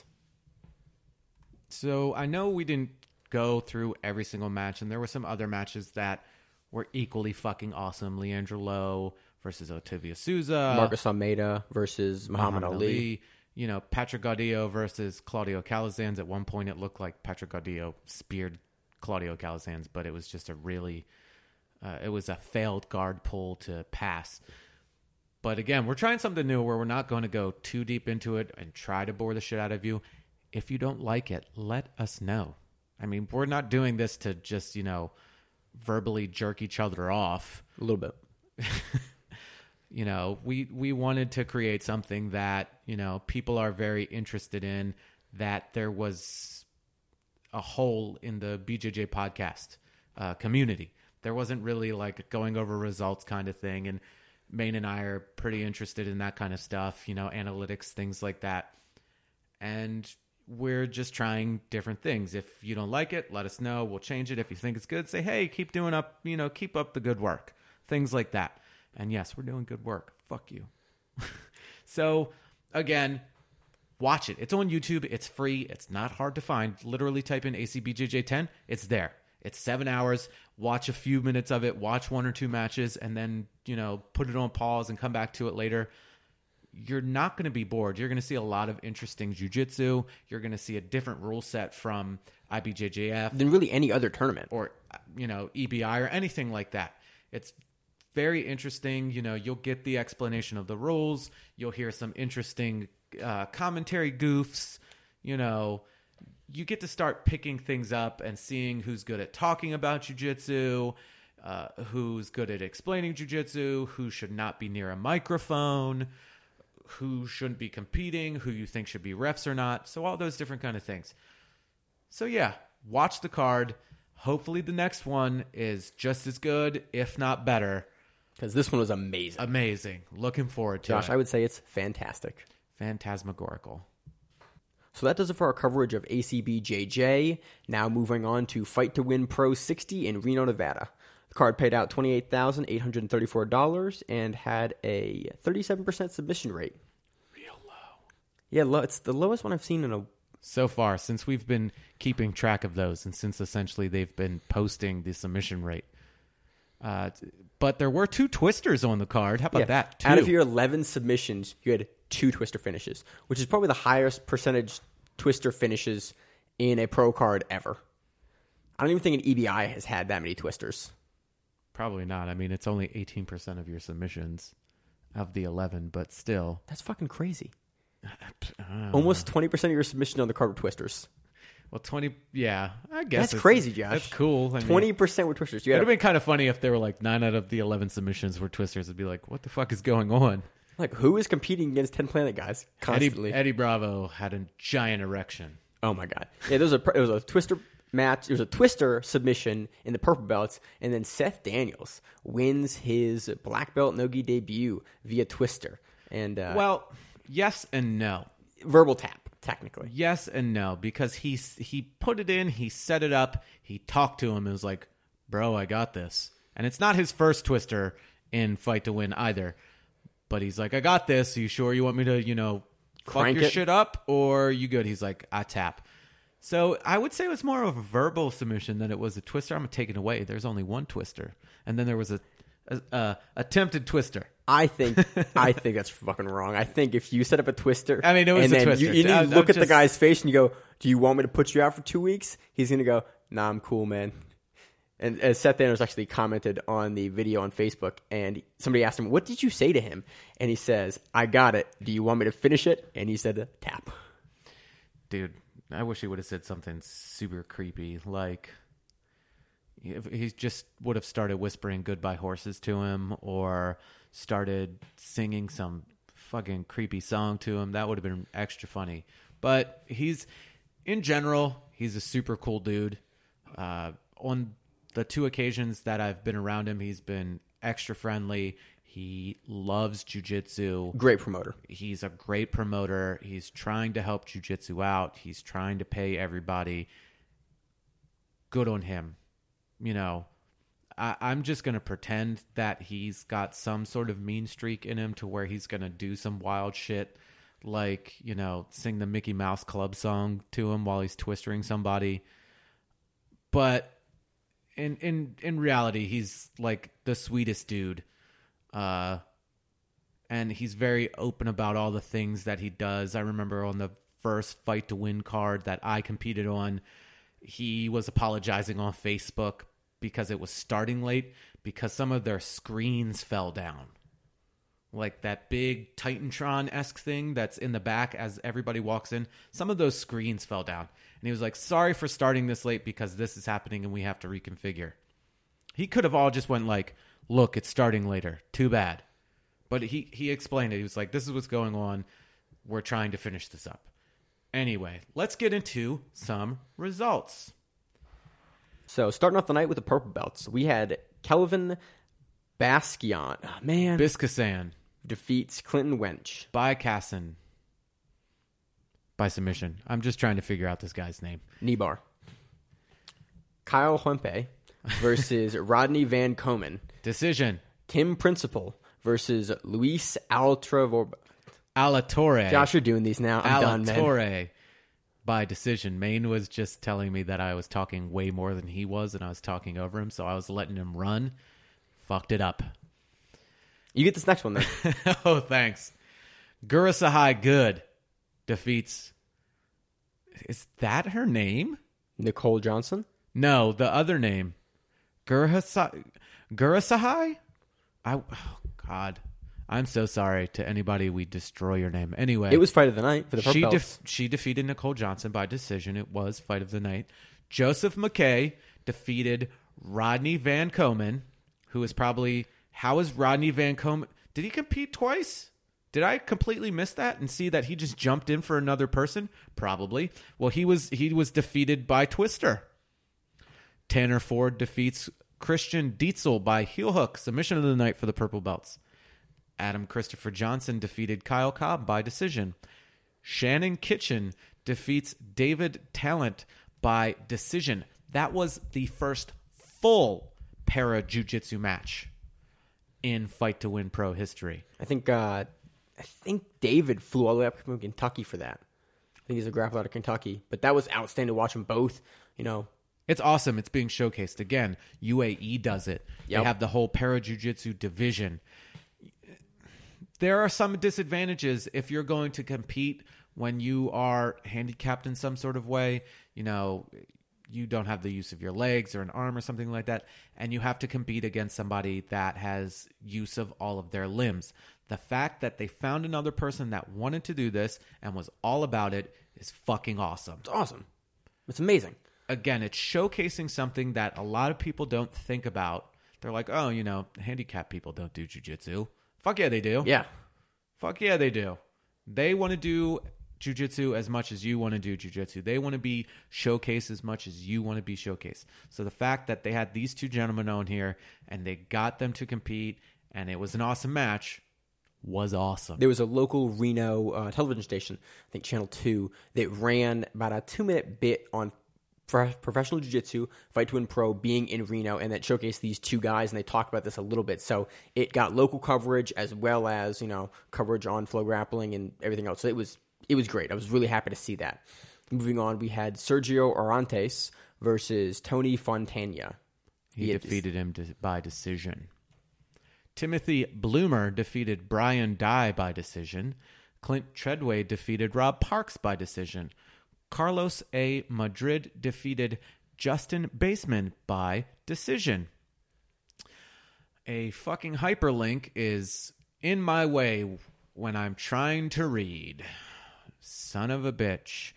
So I know we didn't go through every single match, and there were some other matches that were equally fucking awesome. Leandro Lowe versus Otavio Souza. Marcos Almeida versus Muhammad, Muhammad Ali. Ali. You know, Patrick Gaudio versus Claudio Calazans. At one point, it looked like Patrick Gaudio speared Claudio Calazans, but it was just a really, uh, it was a failed guard pull to pass. But again, we're trying something new where we're not going to go too deep into it and try to bore the shit out of you. If you don't like it, let us know. I mean, we're not doing this to just, you know, verbally jerk each other off. A little bit. You know, we, we wanted to create something that, you know, people are very interested in, that there was a hole in the B J J podcast uh, community. There wasn't really like going over results kind of thing. And Maine and I are pretty interested in that kind of stuff, you know, analytics, things like that. And we're just trying different things. If you don't like it, let us know. We'll change it. If you think it's good, say, hey, keep doing up, you know, keep up the good work. Things like that. And yes, we're doing good work. Fuck you. So, again, watch it. It's on YouTube. It's free. It's not hard to find. Literally type in A C B J J ten. It's there. It's seven hours. Watch a few minutes of it. Watch one or two matches. And then, you know, put it on pause and come back to it later. You're not going to be bored. You're going to see a lot of interesting jiu-jitsu. You're going to see a different rule set from I B J J F. Than really any other tournament. Or, you know, E B I or anything like that. It's very interesting. You know, you'll get the explanation of the rules. You'll hear some interesting uh, commentary goofs. You know, you get to start picking things up and seeing who's good at talking about jiu-jitsu, uh, who's good at explaining jiu-jitsu, who should not be near a microphone, who shouldn't be competing, who you think should be refs or not. So all those different kind of things. So yeah, watch the card. Hopefully the next one is just as good, if not better. Because this one was amazing. Amazing. Looking forward to Josh, it. Josh, I would say it's fantastic. Phantasmagorical. So that does it for our coverage of A C B J J. Now moving on to Fight to Win Pro sixty in Reno, Nevada. The card paid out twenty-eight thousand eight hundred thirty-four dollars and had a thirty-seven percent submission rate. Real low. Yeah, low, it's the lowest one I've seen in a... So far, since we've been keeping track of those and since essentially they've been posting the submission rate. Uh, but there were two twisters on the card. How about yeah. that? Two. Out of your eleven submissions, you had two twister finishes, which is probably the highest percentage twister finishes in a pro card ever. I don't even think an E B I has had that many twisters. Probably not. I mean, it's only eighteen percent of your submissions of the eleven, but still. That's fucking crazy. Uh, Almost twenty percent of your submissions on the card were twisters. Well, twenty, yeah, I guess. That's crazy, Josh. That's cool. I mean, twenty percent were twisters. It would have been kind of funny if there were like nine out of the eleven submissions were twisters. It'd be like, what the fuck is going on? Like, who is competing against ten Planet guys constantly? Eddie, Eddie Bravo had a giant erection. Oh, my God. Yeah, there was a, it was a twister match. There was a twister submission in the purple belts, and then Seth Daniels wins his black belt no-gi debut via twister. And uh, Well, yes and no. Verbal tap. Technically. Yes and no, because he he put it in, he set it up, he talked to him, and was like, bro, I got this. And it's not his first twister in Fight to Win either. But he's like, I got this. Are you sure you want me to, you know, Crank fuck your it? shit up? Or are you good? He's like, I tap. So I would say it was more of a verbal submission than it was a twister. I'm going to take it away. There's only one twister. And then there was a, a, a attempted twister. I think I think that's fucking wrong. I think if you set up a twister, I mean, it was and a then twister. you, you need to I- look I'm at the just- guy's face and you go, "Do you want me to put you out for two weeks?" He's gonna go, "Nah, I'm cool, man." And, and Seth Daniels actually commented on the video on Facebook, and somebody asked him, "What did you say to him?" And he says, "I got it. Do you want me to finish it?" And he said, "Tap." Dude, I wish he would have said something super creepy, like if he just would have started whispering goodbye horses to him or started singing some fucking creepy song to him. That would have been extra funny. But he's, in general, he's a super cool dude. Uh, on the two occasions that I've been around him, he's been extra friendly. He loves jiu-jitsu. Great promoter. He's a great promoter. He's trying to help jiu-jitsu out. He's trying to pay everybody. Good on him. You know, I, I'm just going to pretend that he's got some sort of mean streak in him to where he's going to do some wild shit, like, you know, sing the Mickey Mouse Club song to him while he's twistering somebody. But in in in reality, he's like the sweetest dude. Uh, and he's very open about all the things that he does. I remember on the first Fight to Win card that I competed on, he was apologizing on Facebook because it was starting late because some of their screens fell down. Like that big Titantron-esque thing that's in the back as everybody walks in. Some of those screens fell down. And he was like, sorry for starting this late because this is happening and we have to reconfigure. He could have all just went like, look, it's starting later. Too bad. But he, he explained it. He was like, this is what's going on. We're trying to finish this up. Anyway, let's get into some results. So, starting off the night with the purple belts, we had Kelvin Basquiat. Oh, man. Biscasan. Defeats Clinton Wench. By Casson. By submission. I'm just trying to figure out this guy's name. Nibar. Kyle Huempe versus Rodney Van Komen. Decision. Tim Principal versus Luis Altravorba. Alatorre. Josh, you're doing these now. I'm done, man. Alatorre. By decision. Maine was just telling me that I was talking way more than he was, and I was talking over him, so I was letting him run. Fucked it up. You get this next one, then. Oh, thanks. Gurasahai Good defeats... Is that her name? Nicole Johnson? No, the other name. Gurasahai? Gurasahai? I... Oh, God. I'm so sorry to anybody we destroy your name. Anyway. It was Fight of the Night for the purple she, belts. def- she defeated Nicole Johnson by decision. It was Fight of the Night. Joseph McKay defeated Rodney Van Komen, who is probably... How is Rodney Van Komen... Did he compete twice? Did I completely miss that and see that he just jumped in for another person? Probably. Well, he was he was defeated by Twister. Tanner Ford defeats Christian Dietzel by heel hook. Submission of the night for the purple belts. Adam Christopher Johnson defeated Kyle Cobb by decision. Shannon Kitchen defeats David Talent by decision. That was the first full para jiu-jitsu match in Fight to Win Pro history. I think uh, I think David flew all the way up from Kentucky for that. I think he's a grappler out of Kentucky. But that was outstanding to watch them both, you know. It's awesome. It's being showcased. Again, U A E does it. Yep. They have the whole para jiu-jitsu division. There are some disadvantages if you're going to compete when you are handicapped in some sort of way. You know, you don't have the use of your legs or an arm or something like that, and you have to compete against somebody that has use of all of their limbs. The fact that they found another person that wanted to do this and was all about it is fucking awesome. It's awesome. It's amazing. Again, it's showcasing something that a lot of people don't think about. They're like, oh, you know, handicapped people don't do jiu-jitsu. Fuck yeah, they do. Yeah. Fuck yeah, they do. They want to do jiu-jitsu as much as you want to do jiu-jitsu. They want to be showcased as much as you want to be showcased. So the fact that they had these two gentlemen on here and they got them to compete and it was an awesome match was awesome. There was a local Reno uh, television station, I think Channel two, that ran about a two-minute bit on pro- professional jiu-jitsu, Fight to Win Pro, being in Reno, and that showcased these two guys, and they talked about this a little bit. So it got local coverage as well as, you know, coverage on Flow Grappling and everything else. So it was it was great. I was really happy to see that. Moving on, we had Sergio Orantes versus Tony Fontana. He, he defeated him to, by decision. Timothy Bloomer defeated Brian Dye by decision. Clint Treadway defeated Rob Parks by decision. Carlos A. Madrid defeated Justin Baseman by decision. A fucking hyperlink is in my way when I'm trying to read. Son of a bitch.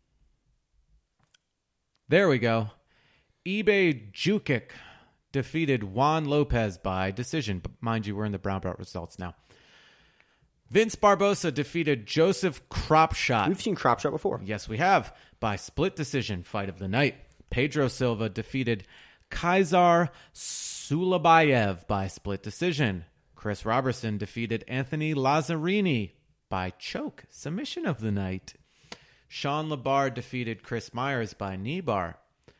There we go. eBay Jukic defeated Juan Lopez by decision. But mind you, we're in the brown belt results now. Vince Barbosa defeated Joseph Cropshot. We've seen Cropshot before. Yes, we have. By split decision, fight of the night. Pedro Silva defeated Kaisar Sulabayev by split decision. Chris Robertson defeated Anthony Lazzarini by choke, submission of the night. Sean Labar defeated Chris Myers by knee bar.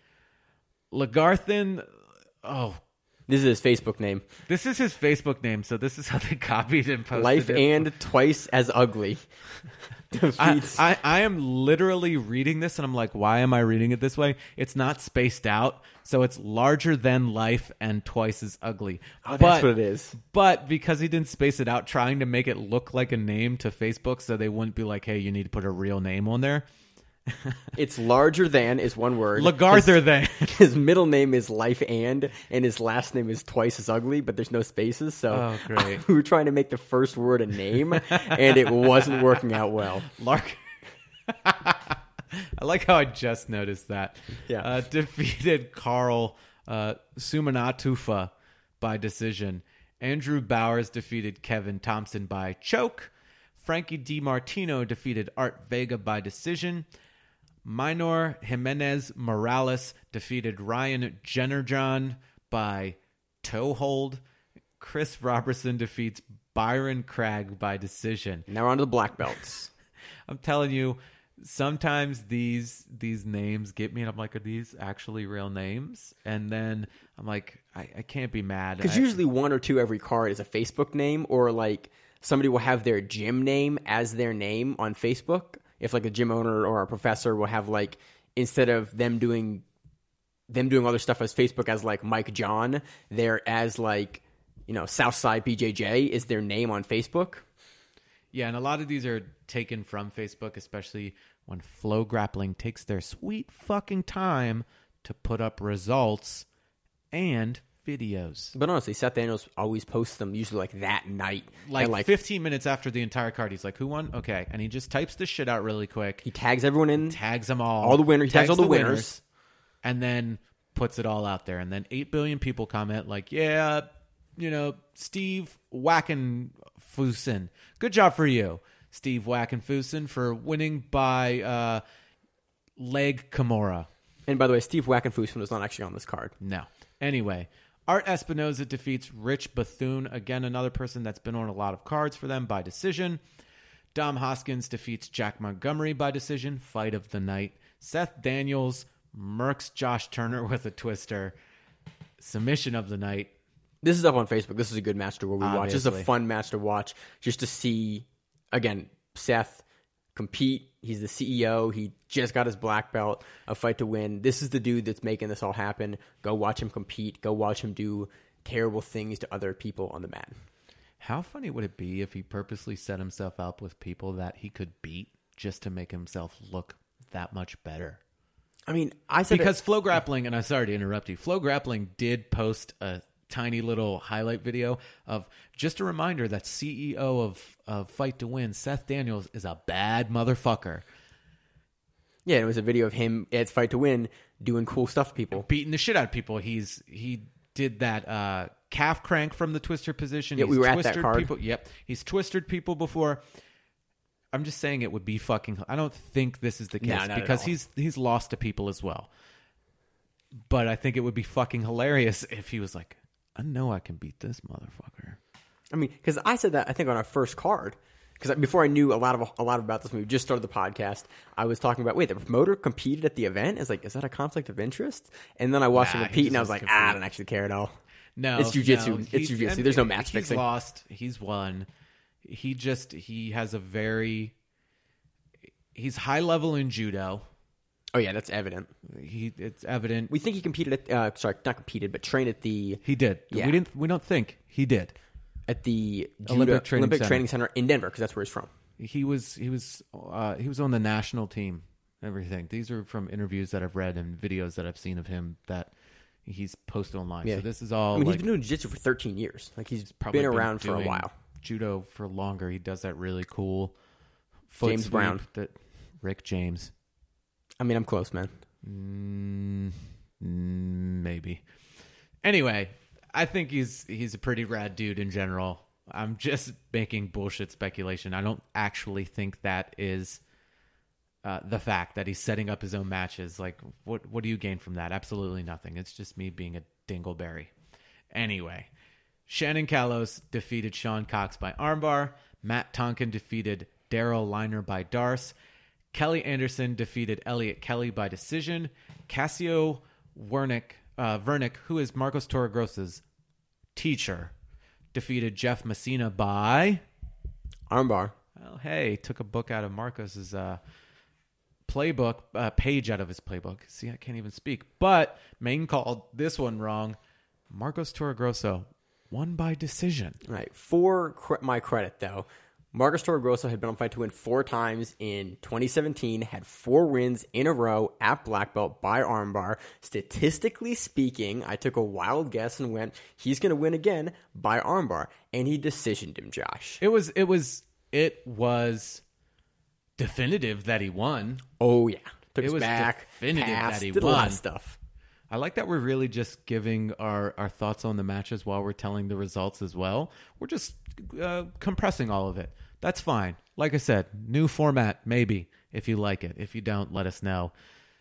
Lagarthan, oh, This is his Facebook name. this is his Facebook name, so this is how they copied and posted Life it. and twice as ugly. I, Defeats. I, I am literally reading this and I'm like, why am I reading it this way? It's not spaced out, so it's larger than life and twice as ugly. oh, that's but, what it is. But because he didn't space it out, trying to make it look like a name to Facebook so they wouldn't be like, hey, you need to put a real name on there. It's larger than is one word. Lagarther then. His middle name is Life and, and his last name is twice as ugly, but there's no spaces. So Oh, great. we were trying to make the first word a name, and it wasn't working out well. Lark. I like how I just noticed that. Yeah. Uh, defeated Carl uh, Sumanatufa by decision. Andrew Bowers defeated Kevin Thompson by choke. Frankie DiMartino defeated Art Vega by decision. Minor Jimenez Morales defeated Ryan Jennerjohn by toe hold. Chris Robertson defeats Byron Cragg by decision. Now we're on to the black belts. I'm telling you, sometimes these these names get me, and I'm like, are these actually real names? And then I'm like, I, I can't be mad. Because I- usually one or two every card is a Facebook name, or like somebody will have their gym name as their name on Facebook. If like a gym owner or a professor will have like, instead of them doing them doing other stuff as Facebook as like Mike John, they're as like, you know, Southside B J J is their name on Facebook. Yeah, and a lot of these are taken from Facebook, especially when Flow Grappling takes their sweet fucking time to put up results and videos. But honestly, Seth Daniels always posts them usually like that night. Like, And, like fifteen minutes after the entire card, he's like, who won? Okay. And he just types this shit out really quick, he tags everyone in. tags them all. All the winners- he tags all the winners. And then puts it all out there. And then eight billion people comment like, yeah, you know, Steve Wackenfusen. Good job for you, Steve Wackenfusen, for winning by uh, leg Kimura. And by the way, Steve Wackenfusen was not actually on this card. No. Anyway, Art Espinoza defeats Rich Bethune. Again, another person that's been on a lot of cards for them by decision. Dom Hoskins defeats Jack Montgomery by decision. Fight of the night. Seth Daniels murks Josh Turner with a twister. Submission of the night. This is up on Facebook. This is a good match to where we watch. This is a Obviously. fun match to watch just to see, again, Seth compete. He's the C E O. He just got his black belt, a fight to win. This is the dude that's making this all happen. Go watch him compete. Go watch him do terrible things to other people on the mat. How funny would it be if he purposely set himself up with people that he could beat just to make himself look that much better? I mean, I said Because it, Flow Grappling, and I'm sorry to interrupt you, Flow Grappling did post a tiny little highlight video of just a reminder that C E O of, of Fight to Win, Seth Daniels, is a bad motherfucker. yeah, it was a video of him at Fight to Win doing cool stuff to people. Beating the shit out of people. He's He did that uh, calf crank from the twister position. Yeah, He's we were at that twisted card. People. Yep. He's twisted people before. I'm just saying it would be fucking... I don't think this is the case No, not at because all. he's he's lost to people as well. But I think it would be fucking hilarious if he was like, I know I can beat this motherfucker. I mean, because I said that I think on our first card. Because before I knew a lot of a lot about this, when we just started the podcast, I was talking about wait, the promoter competed at the event. Is like, is that a conflict of interest? And then I watched Nah, him he repeat, and I just was like, wants to ah, I compete. don't actually care at all. No, It's jujitsu. no, It's he's- jujitsu. and There's no match he's fixing. lost. He's won. He just he has a very he's high level in judo. Oh yeah, that's evident. He it's evident We think he competed at uh, sorry, not competed, but trained at the he did. Yeah. We didn't. We don't think he did. at the judo, Olympic Training Olympic Center. Training Center in Denver because that's where he's from. He was he was uh, he was on the national team. Everything. These are from interviews that I've read and videos that I've seen of him that he's posted online. Yeah. So this is all. I mean, like, he's been doing jiu-jitsu for thirteen years. Like he's probably been around for a doing while. Judo for longer. He does that really cool foot James sweep Brown. That Rick James. I mean, I'm close, man. Mm, mm, maybe. Anyway, I think he's he's a pretty rad dude in general. I'm just making bullshit speculation. I don't actually think that is uh, the fact that he's setting up his own matches. Like, what what do you gain from that? Absolutely nothing. It's just me being a dingleberry. Anyway, Shannon Callos defeated Sean Cox by armbar. Matt Tonkin defeated Daryl Liner by Darce. Kelly Anderson defeated Elliot Kelly by decision. Cassio Wernick, uh, Vernick, who is Marcos Torregrosa's teacher, defeated Jeff Messina by armbar. Well, hey, took a book out of Marcos's uh, playbook, uh, page out of his playbook. See, I can't even speak. But Maine called this one wrong. Marcos Torregrosa won by decision. All right. For cr- my credit, though, Marcos Torregrosa had been on Fight to Win four times in twenty seventeen, had four wins in a row at black belt by armbar. Statistically speaking, I took a wild guess and went, he's going to win again by armbar. And he decisioned him, Josh. It was, it was, it was definitive that he won. Oh, yeah. Took It us was back, definitive passed, that he did a lot won. of stuff. I like that we're really just giving our, our thoughts on the matches while we're telling the results as well. We're just uh, compressing all of it. That's fine. Like I said, new format, maybe, if you like it. If you don't, let us know.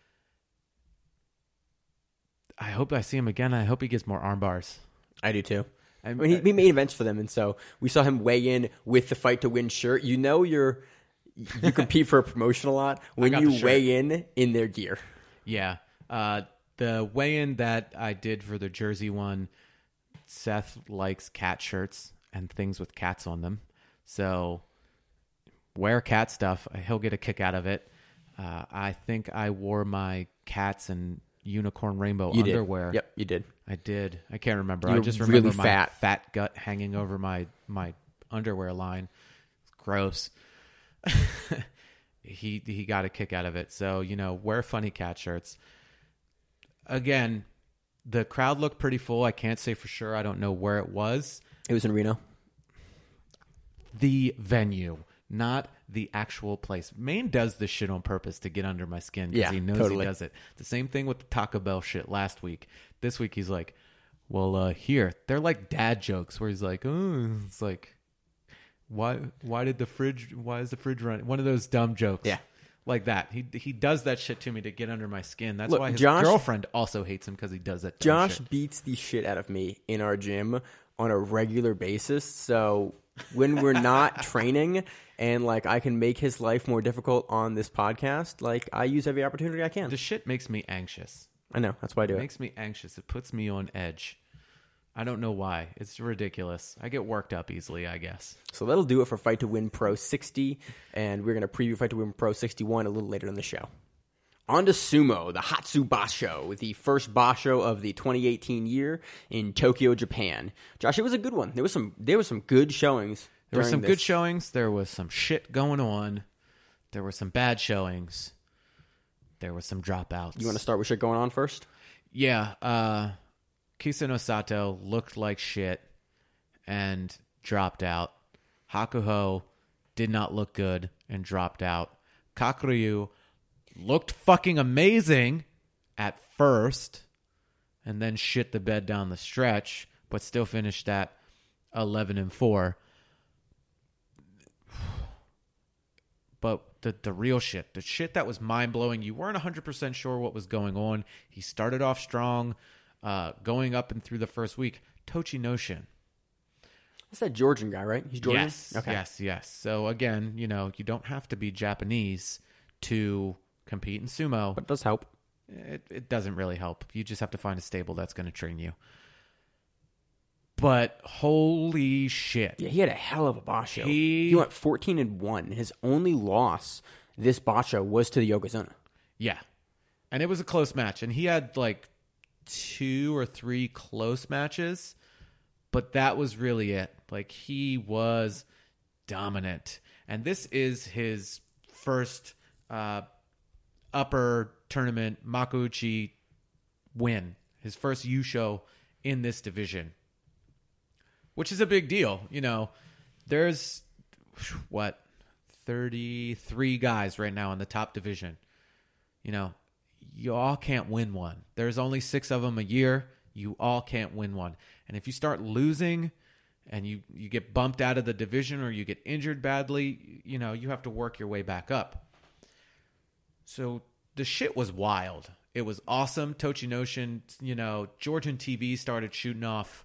I hope I see him again. I hope he gets more arm bars. I do too. I, I mean, he, he made events for them, and so we saw him weigh in with the Fight to Win shirt. You know, you're you compete for a promotion a lot when got you the shirt. weigh in in their gear. Yeah. Uh, the weigh-in that I did for the Jersey one, Seth likes cat shirts and things with cats on them. So wear cat stuff. He'll get a kick out of it. Uh, I think I wore my cats and unicorn rainbow You underwear. did. Yep, you did. I did. I can't remember. You I were just remember really my fat. fat gut hanging over my, my underwear line. It's gross. he he got a kick out of it. So, you know, wear funny cat shirts. Again, the crowd looked pretty full. I can't say for sure. I don't know where it was. It was in Reno. The venue, not the actual place. Maine does this shit on purpose to get under my skin because Yeah, he knows totally. he does it. The same thing with the Taco Bell shit last week. This week he's like, well, uh, here. They're like dad jokes where he's like, oh, it's like, why why did the fridge, why is the fridge running? One of those dumb jokes. Yeah. Like that. He he does that shit to me to get under my skin. That's Look, why his Josh- girlfriend also hates him because he does that dumb Josh shit. beats the shit out of me in our gym on a regular basis. So when we're not training and like I can make his life more difficult on this podcast, like I use every opportunity I can. The shit makes me anxious. I know. That's why I do It it. makes me anxious. It puts me on edge. I don't know why. It's ridiculous. I get worked up easily, I guess. So that'll do it for Fight to Win Pro sixty, and we're going to preview Fight to Win Pro sixty-one a little later in the show. On to Sumo, the Hatsu Basho, the first Basho of the twenty eighteen year in Tokyo, Japan. Josh, it was a good one. There was some there was some good showings. There were during some this. good showings. There was some shit going on. There were some bad showings. There were some dropouts. You want to start with shit going on first? Yeah, uh, Kisano Sato looked like shit and dropped out. Hakuho did not look good and dropped out. Kakuryu looked fucking amazing at first and then shit the bed down the stretch, but still finished at eleven and four. But the the real shit, the shit that was mind-blowing, you weren't one hundred percent sure what was going on. He started off strong, uh, going up and through the first week. Tochi Noshin. That's that Georgian guy, right? He's Georgian? Yes, Okay. yes, yes. So again, you know, you don't have to be Japanese to compete in sumo. But it does help. It, it doesn't really help. You just have to find a stable that's going to train you. But holy shit. Yeah, he had a hell of a Basho. He- He went fourteen and one. His only loss this Basho was to the Yokozuna. Yeah. And it was a close match. And he had like two or three close matches. But that was really it. Like, he was dominant. And this is his first uh, upper tournament Makuuchi win. His first Yusho in this division. Which is a big deal. You know, there's, what, thirty-three guys right now in the top division. You know, you all can't win one. There's only six of them a year. You all can't win one. And if you start losing and you, you get bumped out of the division or you get injured badly, you know, you have to work your way back up. So the shit was wild. It was awesome. Tochi Noshin, you know, Georgian T V started shooting off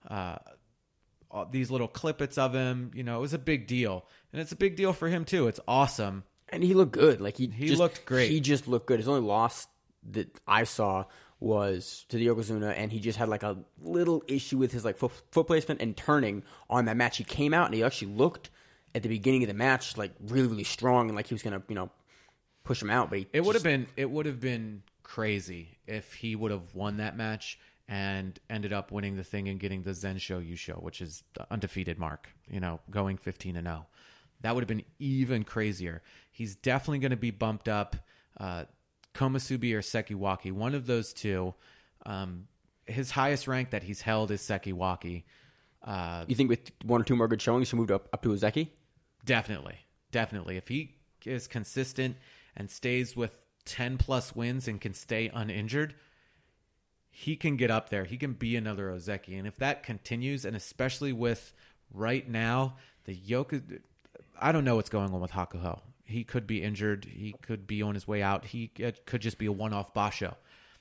uh, all these little clippets of him. You know, it was a big deal, and it's a big deal for him too. It's awesome. And he looked good. Like he, He just, looked great. He just looked good. His only loss that I saw was to the Yokozuna, and he just had like a little issue with his like foot, foot placement and turning on that match. He came out and he actually looked at the beginning of the match like really, really strong and like he was gonna, you know, push him out. But he It would have just- been it would have been crazy if he would have won that match and ended up winning the thing and getting the Zen Show U Show, which is the undefeated mark. You know, going fifteen and zero. That would have been even crazier. He's definitely going to be bumped up. Uh, Komusubi or Sekiwaki, one of those two. Um, his highest rank that he's held is Sekiwaki. Uh, You think with one or two more good showings, he moved up, up to Ozeki? definitely, definitely. If he is consistent and stays with ten plus wins and can stay uninjured, he can get up there. He can be another Ozeki. And if that continues, and especially with right now, the Yoka, I don't know what's going on with Hakuho. He could be injured. He could be on his way out. He it could just be a one-off Basho.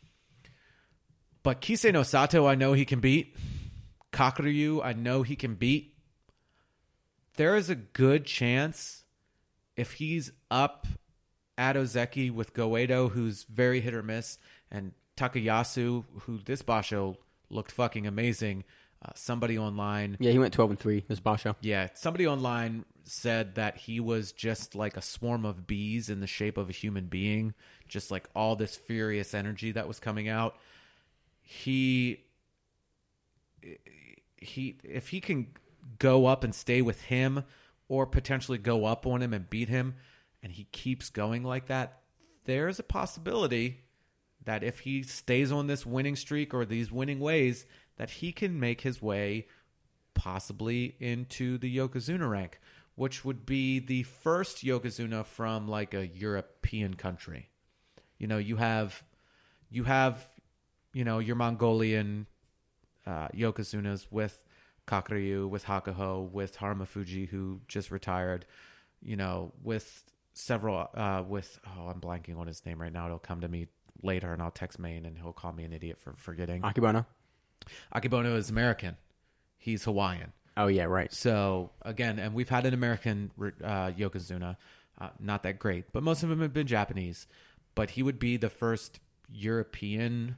But Kisei no Sato, I know he can beat. Kakuryu, I know he can beat. There is a good chance if he's up at Ozeki with Goedo, who's very hit or miss, and Takayasu, who this Basho looked fucking amazing. Uh, somebody online... Yeah, he went twelve and three this Basho. Yeah, somebody online said that he was just like a swarm of bees in the shape of a human being, just like all this furious energy that was coming out. He, he, if he can go up and stay with him, or potentially go up on him and beat him, and he keeps going like that, there's a possibility that if he stays on this winning streak or these winning ways, that he can make his way possibly into the Yokozuna rank, which would be the first Yokozuna from like a European country. You know, you have, you have, you know, your Mongolian uh, Yokozunas with Kakuryu, with Hakuho, with Harumafuji, who just retired, you know, with several, uh, with, oh, I'm blanking on his name right now. It'll come to me later and I'll text Maine and he'll call me an idiot for forgetting. Akebono? Akebono is American. He's Hawaiian. Oh, yeah, right. So, again, and we've had an American uh, Yokozuna. Uh, not that great, but most of them have been Japanese. But he would be the first European,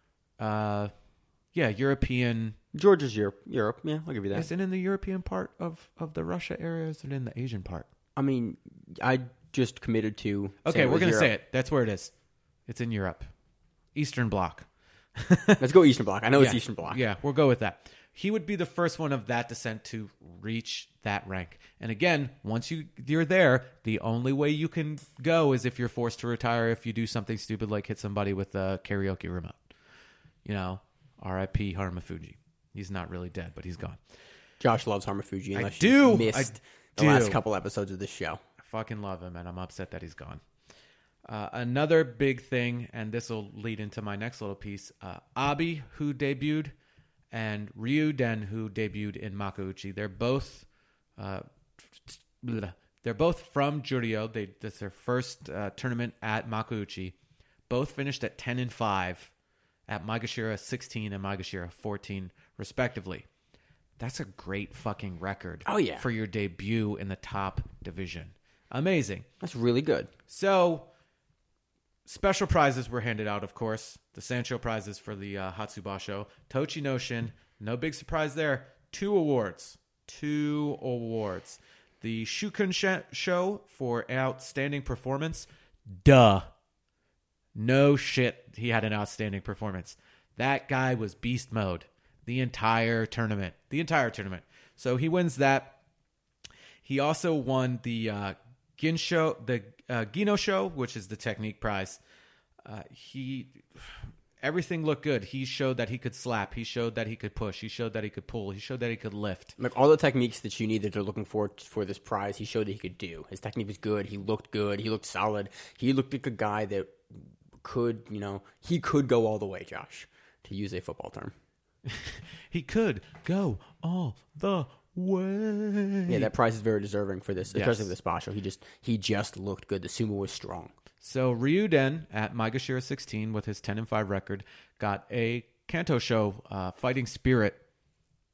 uh, yeah, European. Georgia's Europe. Europe, yeah, I'll give you that. Is it in the European part of, of the Russia area, or is it in the Asian part? I mean, I just committed to... Okay, we're going to Europe. say it. That's where it is. It's in Europe. Eastern Bloc. Let's go Eastern Bloc. I know Yeah. it's Eastern Bloc. Yeah, we'll go with that. He would be the first one of that descent to reach that rank. And again, once you, you're there, the only way you can go is if you're forced to retire if you do something stupid like hit somebody with a karaoke remote. You know, R I P Harumafuji. He's not really dead, but he's gone. Josh loves Harumafuji unless do. you missed I the last do. couple episodes of this show. I fucking love him, and I'm upset that he's gone. Uh, another big thing, and this will lead into my next little piece, uh, Abi, who debuted, and Ryu Den, who debuted in Makuuchi. They're both uh, they're both from Juryo. They That's their first uh, tournament at Makuuchi. Both finished at ten and five at Maegashira sixteen and Maegashira fourteen, respectively. That's a great fucking record. Oh, yeah. For your debut in the top division. Amazing. That's really good. So, special prizes were handed out, of course. The Sancho prizes for the uh, Hatsubasho. Tochi no Shin, no big surprise there. Two awards. Two awards. The Shukun sh- Show for outstanding performance. Duh. No shit, he had an outstanding performance. That guy was beast mode the entire tournament. The entire tournament. So he wins that. He also won the uh, Ginsho, the uh, Gino Show, which is the technique prize. Uh, he, everything looked good. He showed that he could slap. He showed that he could push. He showed that he could pull. He showed that he could lift. Like all the techniques that you need that they're looking for for this prize, he showed that he could do. His technique was good. He looked good. He looked solid. He looked like a guy that could, you know, he could go all the way, Josh, to use a football term. He could go all the way. Yeah, that prize is very deserving for this, especially Yes. for this Basho. He just he just looked good. The sumo was strong. So Ryuden at Maegashira sixteen with his ten and five record got a Kanto Show uh, Fighting Spirit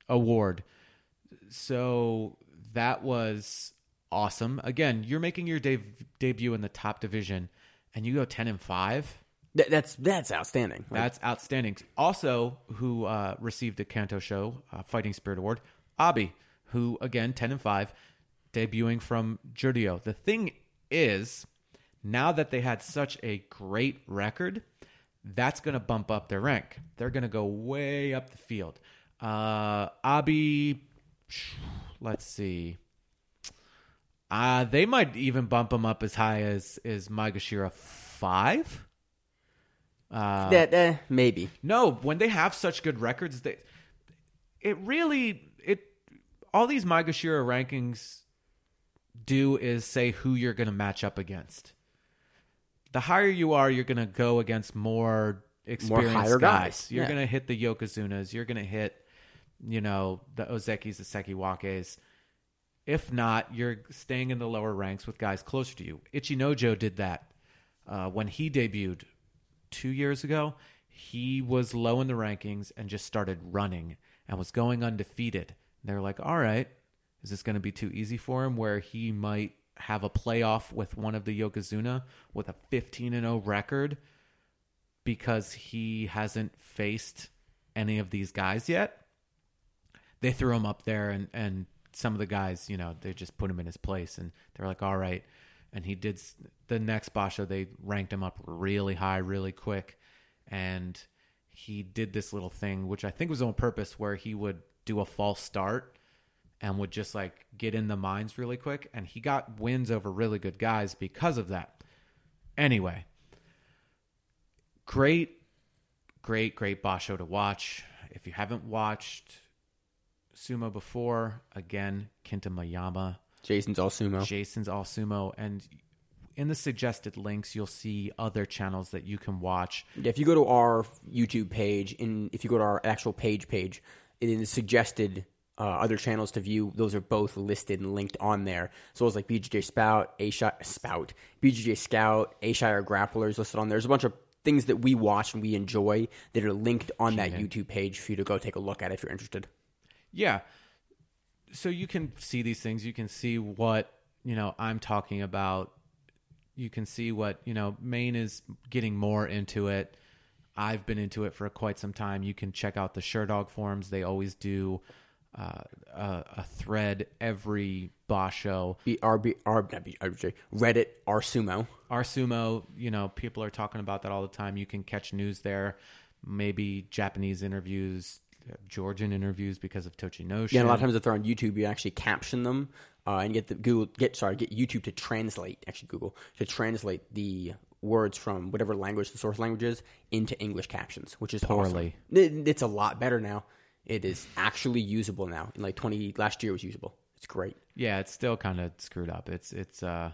award. So that was awesome. Again, you're making your de- debut in the top division, and you go ten and five. Th- that's that's outstanding. Like, That's outstanding. Also, who uh, received a Kanto Show uh, Fighting Spirit Award, Abi, who again ten and five, debuting from Judio. The thing is, now that they had such a great record, that's going to bump up their rank. They're going to go way up the field. Uh, Abi, let's see. Uh, they might even bump them up as high as is Maegashira five. Uh, that uh, maybe. No, when they have such good records, they it really it all these Maegashira rankings do is say who you're going to match up against. The higher you are, you're going to go against more experienced More higher guys. guys. You're Yeah. going to hit the Yokozunas. You're going to hit, you know, the Ozekis, the Sekiwakes. If not, you're staying in the lower ranks with guys closer to you. Ichinojo did that uh, when he debuted two years ago. He was low in the rankings and just started running and was going undefeated. And they're like, all right, is this going to be too easy for him where he might have a playoff with one of the Yokozuna with a fifteen and oh record because he hasn't faced any of these guys yet? They threw him up there, and, and some of the guys, you know, they just put him in his place, and they're like, all right. And he did the next Basho, they ranked him up really high, really quick. And he did this little thing, which I think was on purpose, where he would do a false start and would just like get in the mines really quick. And he got wins over really good guys because of that. Anyway, great, great, great Basho to watch. If you haven't watched sumo before, again, Kenta Mayama. Jason's all sumo. Jason's all sumo. And in the suggested links, you'll see other channels that you can watch. Yeah, if you go to our YouTube page, in if you go to our actual page page, in the suggested uh, other channels to view, those are both listed and linked on there. So it's like B J J Spout, A Spout, B J J Scout, A-Shire Grapplers listed on there. There's a bunch of things that we watch and we enjoy that are linked on that YouTube page for you to go take a look at if you're interested. Yeah. So you can see these things. You can see what, you know, I'm talking about. You can see what, you know, Maine is getting more into it. I've been into it for quite some time. You can check out the Sherdog forums. They always do uh, a, a thread every Basho. B R B R not B R J Reddit R Sumo. Our sumo, you know, people are talking about that all the time. You can catch news there. Maybe Japanese interviews, Georgian interviews because of Tochinoshin. Yeah, and a lot of times if they're on YouTube, you actually caption them uh, and get the Google get sorry get YouTube to translate. Actually, Google to translate the words from whatever language the source language is into English captions, which is Poorly. Awesome. It, it's a lot better now. It is actually usable now. In like twenty last year, it was usable. It's great. Yeah, it's still kind of screwed up. It's it's uh,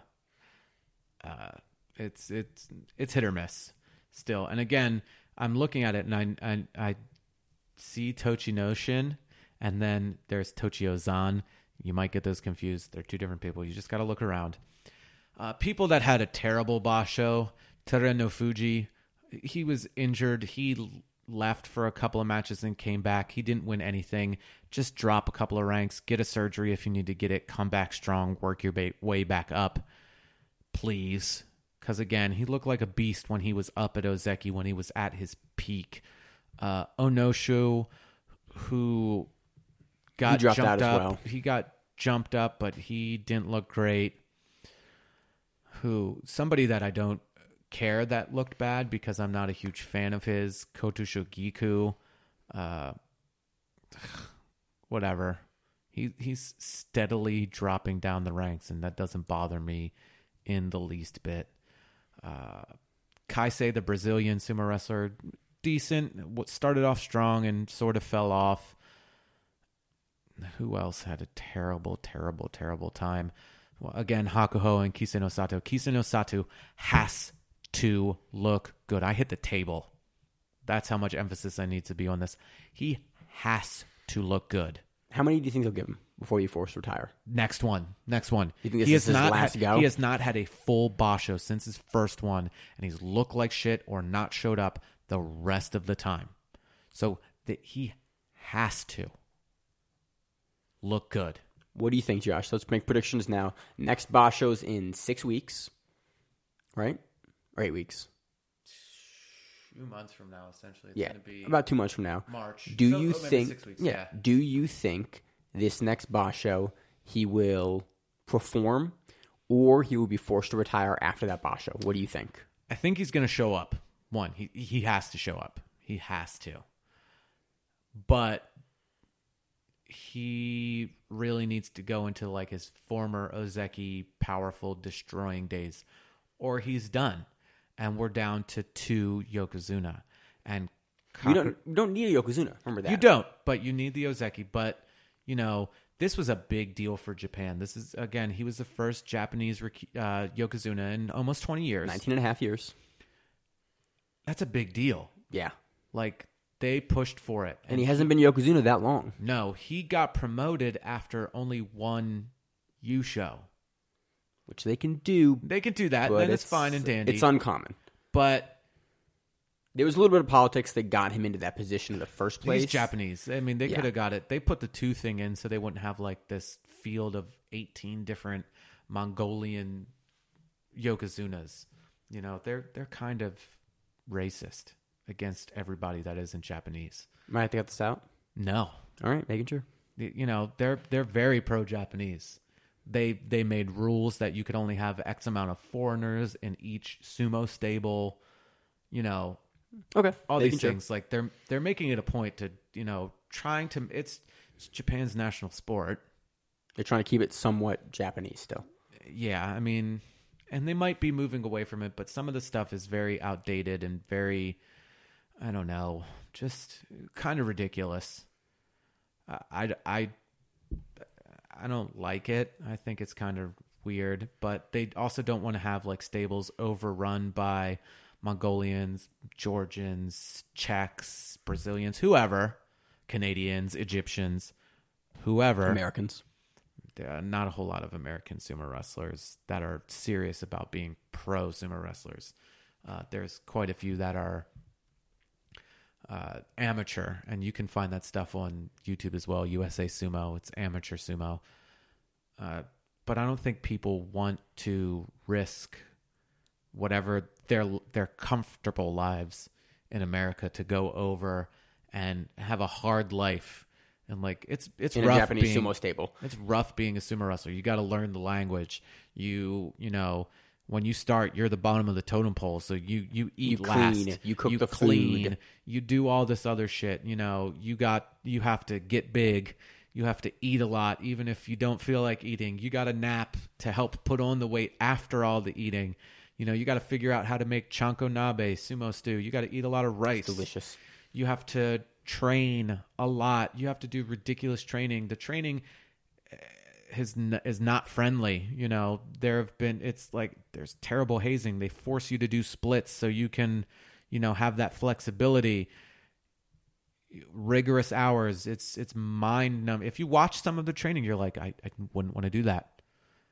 uh, it's it's it's hit or miss still. And again, I'm looking at it and I I, I see Tochinoshin, and then there's Tochiozan. You might get those confused. They're two different people. You just got to look around. Uh, people that had a terrible Basho, Teruya no Fuji, he was injured. He left for a couple of matches and came back. He didn't win anything. Just drop a couple of ranks, get a surgery if you need to get it, come back strong, work your ba- way back up, please. Because again, he looked like a beast when he was up at Ozeki, when he was at his peak. Uh, Onoshu, who got He dropped jumped out as up. well. He got jumped up, but he didn't look great. Who somebody that I don't care that looked bad because I'm not a huge fan of his, Kotusho Giku. Uh, whatever. He he's steadily dropping down the ranks, and that doesn't bother me in the least bit. Uh, Kaisei, the Brazilian sumo wrestler, decent. Started off strong and sort of fell off. Who else had a terrible, terrible, terrible time? Well, again, Hakuho and Kiseno Sato. Kiseno Sato has to look good. I hit the table. That's how much emphasis I need to be on this. He has to look good. How many do you think they'll give him before you force retire? Next one. Next one. You think this he is has his not last had, go? He has not had a full Basho since his first one, and he's looked like shit or not showed up the rest of the time. So that he has to. look good. What do you think, Josh? Let's make predictions now. Next Basho's in six weeks, right? Or eight weeks. Two months from now, essentially. It's Yeah, gonna be about two months from now. March. Do So- you oh, maybe think? six weeks, yeah. yeah. Do you think this next Basho he will perform, or he will be forced to retire after that Basho? What do you think? I think he's going to show up. One, he he has to show up. He has to. But he really needs to go into like his former Ozeki powerful destroying days, or he's done, and we're down to two Yokozuna. And You don't you don't need a Yokozuna. Remember that. you don't, but you need the Ozeki. But you know, this was a big deal for Japan. This is again, he was the first Japanese uh, Yokozuna in almost twenty years. nineteen and a half years. That's a big deal. Yeah. Like, they pushed for it. And he hasn't been Yokozuna that long. No, he got promoted after only one U show. Which they can do. They can do that, but then it's, fine and dandy. It's uncommon. But there was a little bit of politics that got him into that position in the first place. he's Japanese. I mean, they Yeah. could have got it. They put the two thing in so they wouldn't have like this field of eighteen different Mongolian Yokozunas. You know, they're they're kind of racist against everybody that isn't Japanese. Might have to cut this out. No. All right, making sure. You know, they're they're very pro-Japanese. They they made rules that you could only have X amount of foreigners in each sumo stable. You know, Okay. all making these sure. things. Like they're they're making it a point to, you know, trying to. It's, it's Japan's national sport. They're trying to keep it somewhat Japanese still. Yeah, I mean, and they might be moving away from it, but some of the stuff is very outdated and very, I don't know, just kind of ridiculous. I, I, I, I don't like it. I think it's kind of weird, but they also don't want to have like stables overrun by Mongolians, Georgians, Czechs, Brazilians, whoever, Canadians, Egyptians, whoever. Americans. There are not a whole lot of American sumo wrestlers that are serious about being pro sumo wrestlers. Uh, there's quite a few that are uh, amateur, and you can find that stuff on YouTube as well. U S A Sumo, it's amateur sumo. Uh, but I don't think people want to risk whatever their their comfortable lives in America to go over and have a hard life. And like it's it's In rough a Japanese being, sumo stable. It's rough being a sumo wrestler. You got to learn the language. You you know when you start, you're the bottom of the totem pole. So you you eat You last. clean. You cook you the clean. food. You do all this other shit. You know you got you have to get big. You have to eat a lot, even if you don't feel like eating. You got to nap to help put on the weight after all the eating. You know you got to figure out how to make chanko nabe sumo stew. You got to eat a lot of rice. Delicious. You have to train a lot. You have to do ridiculous training. The training is n- is not friendly. You know, there have been, it's like there's terrible hazing. They force you to do splits so you can, you know, have that flexibility. Rigorous hours. It's it's mind numb. If you watch some of the training, you're like, I, I wouldn't want to do that.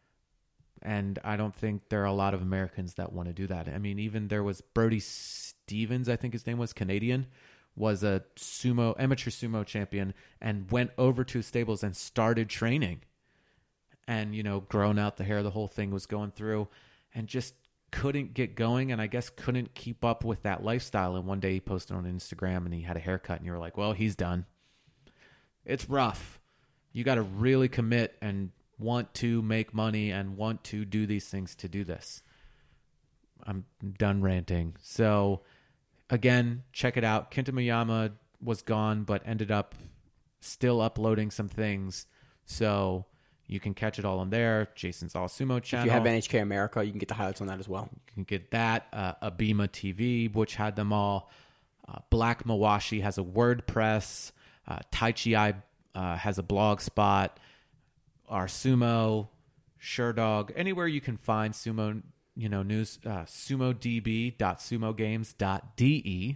And I don't think there are a lot of Americans that want to do that. I mean, even there was Brody Stevens, I think his name was, Canadian, was a sumo amateur sumo champion and went over to stables and started training, and you know, grown out the hair, the whole thing was going through, and just couldn't get going, and I guess couldn't keep up with that lifestyle. And one day he posted on Instagram and he had a haircut, and you were like, well, he's done. It's rough. You got to really commit and want to make money and want to do these things to do this. I'm done ranting. So again, check it out. Kenta Miyama was gone, but ended up still uploading some things. So you can catch it all on there. Jason's All Sumo channel. If you have N H K America, you can get the highlights on that as well. You can get that. Uh, Abima T V, which had them all. Uh, Black Mawashi has a WordPress. Uh, Tai Chi Eye uh, has a blog spot. Our Sumo, Sherdog, anywhere you can find sumo, you know, news, uh, sumo d b dot sumo games dot d e.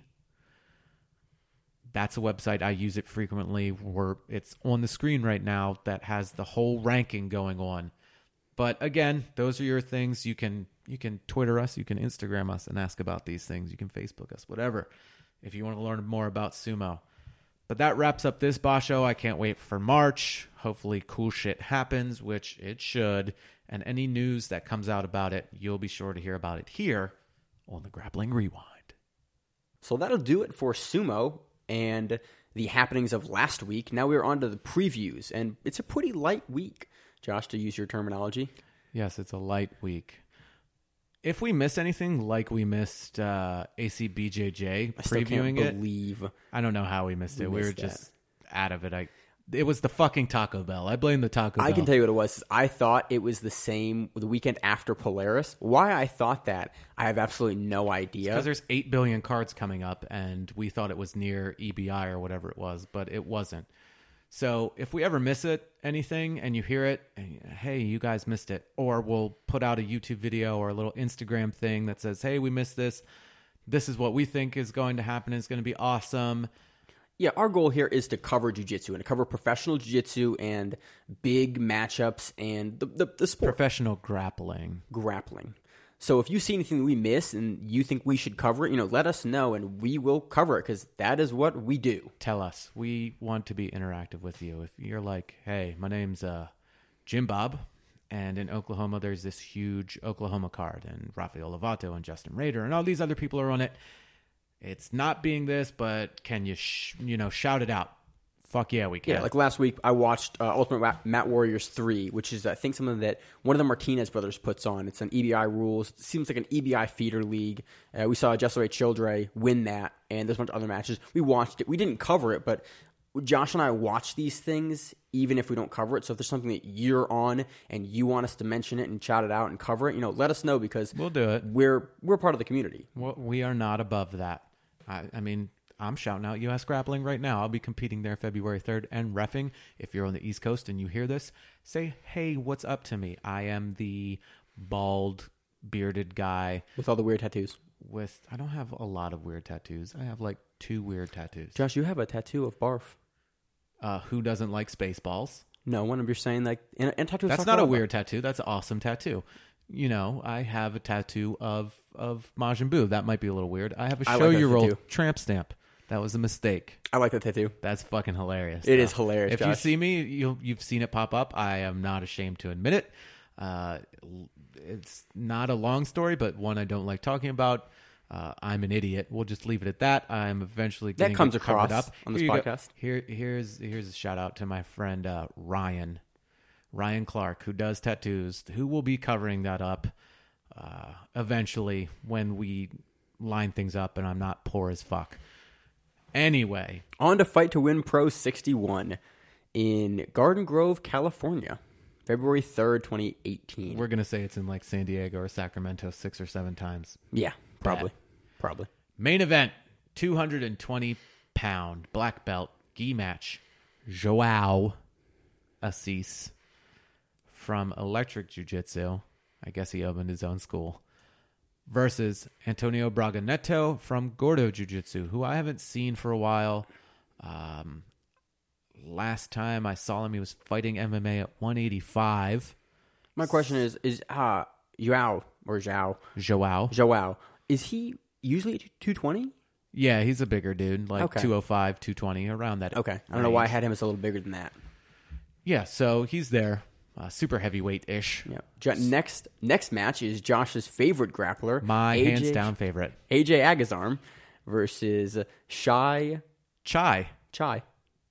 That's a website. I use it frequently. Where it's on the screen right now that has the whole ranking going on. But again, those are your things. You can you can Twitter us, you can Instagram us and ask about these things. You can Facebook us, whatever, if you want to learn more about sumo. But that wraps up this Basho. I can't wait for March. Hopefully cool shit happens, which it should. And any news that comes out about it, you'll be sure to hear about it here on the Grappling Rewind. So that'll do it for Sumo and the happenings of last week. Now we're on to the previews, and it's a pretty light week, Josh, to use your terminology. Yes, it's a light week. If we miss anything, like we missed uh, A C B J J I still previewing can't it, believe I don't know how we missed it. we We, missed were just out of it. I, it was the fucking Taco Bell. I blame the Taco I Bell. can tell you what it was. I thought it was the same the weekend after Polaris. Why I thought that, I have absolutely no idea. Because there's eight billion cards coming up, and we thought it was near E B I or whatever it was, but it wasn't. So if we ever miss it, anything, and you hear it, and, hey, you guys missed it, or we'll put out a YouTube video or a little Instagram thing that says, hey, we missed this. This is what we think is going to happen. It's going to be awesome. Yeah, our goal here is to cover jiu-jitsu and to cover professional jiu-jitsu and big matchups and the, the, the sport. Professional grappling. Grappling. So if you see anything that we miss and you think we should cover it, you know, let us know and we will cover it because that is what we do. Tell us. We want to be interactive with you. If you're like, hey, my name's uh, Jim Bob, and in Oklahoma there's this huge Oklahoma card, and Rafael Lovato and Justin Rader and all these other people are on it. It's not being this, but can you, sh- you know, shout it out? Fuck yeah, we can. Yeah, like last week, I watched uh, Ultimate Mat Warriors three, which is, I think, something that one of the Martinez brothers puts on. It's an E B I rules. It seems like an E B I feeder league. Uh, we saw Jessore Childre win that, and there's a bunch of other matches. We watched it. We didn't cover it, but Josh and I watch these things even if we don't cover it. So if there's something that you're on and you want us to mention it and shout it out and cover it, you know, let us know because we'll do it. We're we're part of the community. Well, we are not above that. I, I mean... I'm shouting out U S Grappling right now. I'll be competing there February third and reffing. If you're on the East Coast and you hear this, say, hey, what's up to me? I am the bald, bearded guy. With all the weird tattoos. With I don't have a lot of weird tattoos. I have like two weird tattoos. Josh, you have a tattoo of barf. Uh, who doesn't like Spaceballs? No, one of you're saying like, and, and tattoos. That's not a weird tattoo. That's an awesome tattoo. You know, I have a tattoo of, of Majin Buu. That might be a little weird. I have a I like show that you roll tattoo. tramp stamp. That was a mistake. I like that tattoo. That's fucking hilarious. It though. is hilarious, If you Josh. see me, you'll, you've seen it pop up. I am not ashamed to admit it. Uh, it's not a long story, but one I don't like talking about. Uh, I'm an idiot. We'll just leave it at that. I'm eventually getting That comes it covered across up on this Here you go. podcast. Here, here's here's a shout out to my friend uh, Ryan, Ryan Clark, who does tattoos, who will be covering that up uh, eventually when we line things up and I'm not poor as fuck. Anyway. On to Fight to Win Pro sixty-one in Garden Grove, California, February third, twenty eighteen. We're going to say it's in like San Diego or Sacramento six or seven times. Yeah, probably. Probably. Main event, two hundred twenty pound black belt gi match. Joao Assis from Electric Jiu-Jitsu. I guess he opened his own school. Versus Antonio Braga Neto from Gordo Jiu-Jitsu, who I haven't seen for a while. Um, last time I saw him, he was fighting M M A at one eighty-five. My question is, is uh, Joao, or Zhao, Joao. Joao, is he usually at two twenty? Yeah, he's a bigger dude, like Okay. two oh five, two twenty, around that. Okay. I don't know why I had him as a little bigger than that. Yeah, so he's there. Uh, super heavyweight-ish. Yeah. Jo- next next match is Josh's favorite grappler. My A J hands-down favorite. A J Agazarm versus Shai Chai. Chai,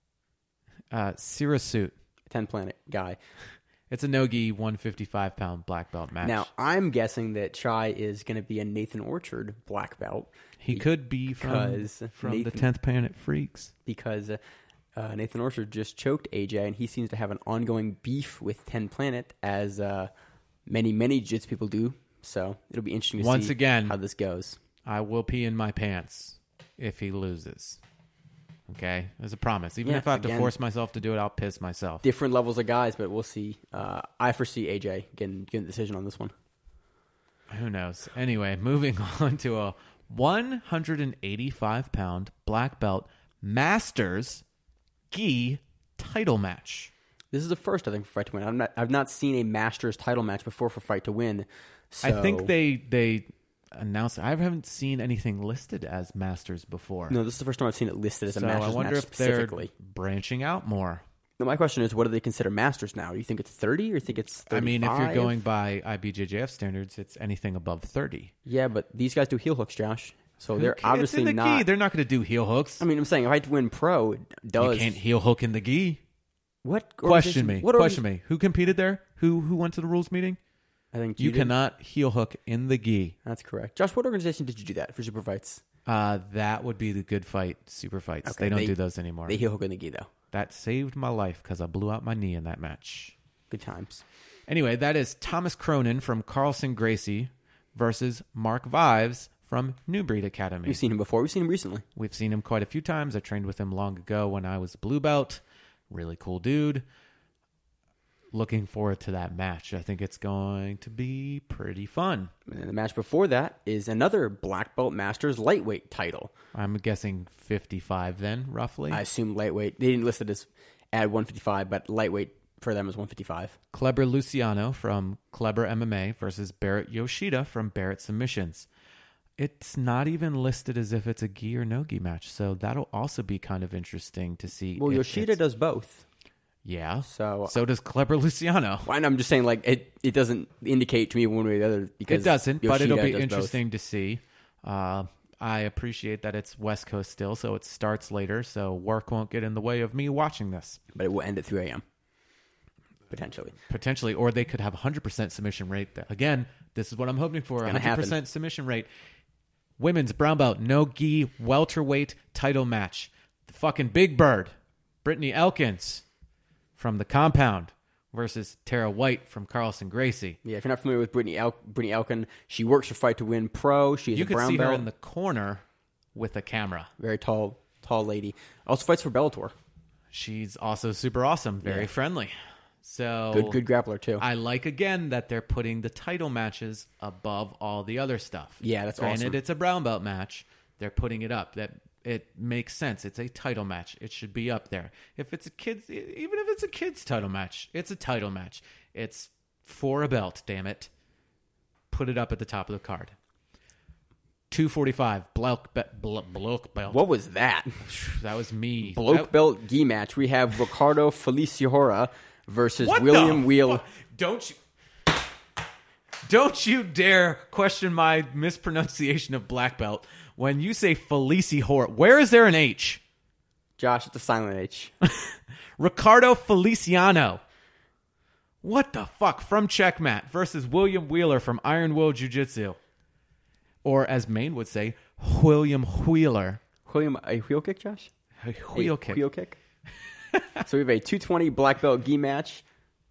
Uh, Sirasuit. ten Planet guy. It's a no-gi one fifty-five pound black belt match. Now, I'm guessing that Chai is going to be a Nathan Orchard black belt. he could be from, because from the Nathan- tenth Planet Freaks. because uh, uh, Nathan Orchard just choked A J, and he seems to have an ongoing beef with ten Planet, as uh, many, many jiu-jitsu people do. So it'll be interesting to Once see again, how this goes. I will pee in my pants if he loses. Okay? As a promise. Even Yeah, if I have again- to force myself to do it, I'll piss myself. Different levels of guys, but we'll see. Uh, I foresee A J getting, getting a decision on this one. Who knows? Anyway, moving on to a one eighty-five pound black belt Masters gi title match. This is the first, I think, for Fight to Win. I'm not, I've not seen a Masters title match before for Fight to Win. So I think they they announced. I haven't seen anything listed as Masters before. No, this is the first time I've seen it listed as a so Masters I wonder match if they're specifically. branching out more. Now, my question is, what do they consider Masters now? Do you think it's thirty or you think it's thirty-five? I mean, if you're going by I B J J F standards, it's anything above thirty. Yeah, but these guys do heel hooks, Josh. So they're It's obviously in the not. gi. They're not going to do heel hooks. I mean, I'm saying if I win pro, it does. You can't heel hook in the gi. What Question me. What Question me. Who competed there? Who who went to the rules meeting? I think You did. cannot heel hook in the gi. That's correct. Josh, what organization did you do that for Super Fights? Uh, that would be the Good Fight Super Fights. Okay, they don't they- do those anymore. They heel hook in the gi, though. That saved my life because I blew out my knee in that match. Good times. Anyway, that is Thomas Cronin from Carlson Gracie versus Mark Vives from New Breed Academy. We've seen him before. We've seen him recently. We've seen him quite a few times. I trained with him long ago when I was blue belt. Really cool dude. Looking forward to that match. I think it's going to be pretty fun. And then the match before that is another Black Belt Masters lightweight title. I'm guessing fifty-five then, roughly. I assume lightweight. They didn't list it as at one fifty-five, but lightweight for them is one fifty-five. Kleber Luciano from Kleber M M A versus Barrett Yoshida from Barrett Submissions. It's not even listed as if it's a gi or no gi match, so that'll also be kind of interesting to see. Well, if Yoshida it's- does both. Yeah. So, So does Kleber Luciano. and I'm just saying, like, it, it doesn't indicate to me one way or the other. Because It doesn't, but it'll Yoshida be does both. interesting to see. Uh, I appreciate that it's West Coast still, so it starts later, so work won't get in the way of me watching this. But it will end at three a.m. Potentially. Potentially, or they could have one hundred percent submission rate. Again, this is what I'm hoping for, gonna one hundred percent happen. submission rate. Women's brown belt, no gi, welterweight title match. The fucking Big Bird, Brittany Elkins from the Compound versus Tara White from Carlson Gracie. Yeah, if you're not familiar with Brittany, El- Brittany Elkin, she works for Fight to Win Pro. She's You a could brown see belt. her in the corner with a camera. Very tall, tall lady. Also fights for Bellator. She's also super awesome, very Yeah. friendly. So Good, good grappler too. I like again that they're putting the title matches above all the other stuff. Yeah, that's Granted, awesome. it's a brown belt match. They're putting it up. That it makes sense. It's a title match. It should be up there. If it's a kids, even if it's a kids title match, it's a title match. It's for a belt. Damn it! Put it up at the top of the card. two forty-five bloke be- blo- bloke belt. What was that? That was me. Bloke That- belt gi match. We have Ricardo Feliciora versus What William the Wheel. fu- Don't you Don't you dare question my mispronunciation of black belt when you say Felici Hort. Where is there an H? Josh, it's a silent H. Ricardo Feliciano. What the fuck? From Checkmat versus William Wheeler from Iron Will Jiu-Jitsu. Or as Maine would say, William Wheeler. William, a wheel kick, Josh? A wheel A kick. Wheel kick. So we have a two twenty black belt gi match.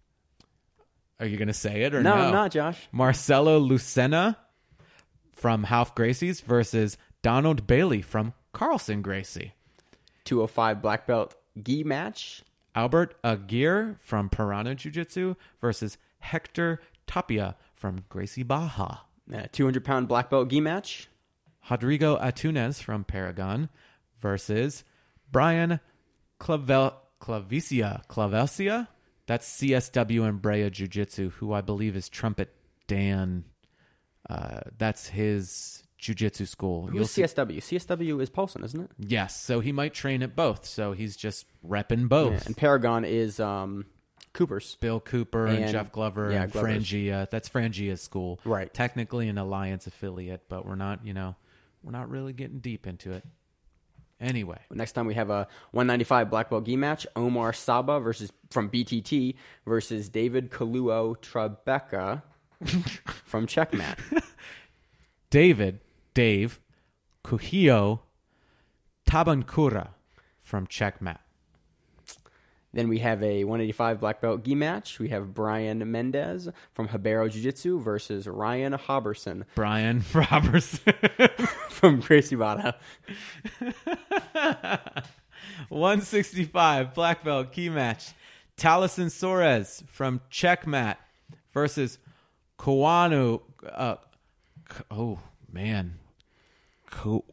Are you going to say it or No, no? I'm not, Josh. Marcelo Lucena from Half Gracie's versus Donald Bailey from Carlson Gracie. two oh five black belt gi match. Albert Aguirre from Piranha Jiu-Jitsu versus Hector Tapia from Gracie Baja. Uh, two hundred pound black belt gi match. Rodrigo Atunes from Paragon versus Brian Clavel- Clavicia. Clavelcia? That's C S W and Brea Jiu-Jitsu, who I believe is Trumpet Dan. Uh, that's his jiu-jitsu school. You'll Who's see- C S W? C S W is Paulson, isn't it? Yes, so he might train at both. So he's just repping both. Yeah, and Paragon is um, Cooper's. Bill Cooper and, And- Jeff Glover yeah, and Glover's. Frangia. That's Frangia's school. Right. Technically an Alliance affiliate, but we're not, you know, we're not really getting deep into it. Anyway. Next time we have a one ninety-five black belt gi match. Omar Saba versus from B T T versus David Kaluo Tribeca from Checkmat. David, Dave, Kuhio Tabankura from Checkmat. Then we have a one eighty-five black belt gi match. We have Brian Mendez from Habero Jiu-Jitsu versus Ryan Hobberson Brian Robertson. from Gracie Bada. one sixty-five black belt key match. Taliesin Suarez from Checkmat versus Kawanu. Uh, oh, man. Ko-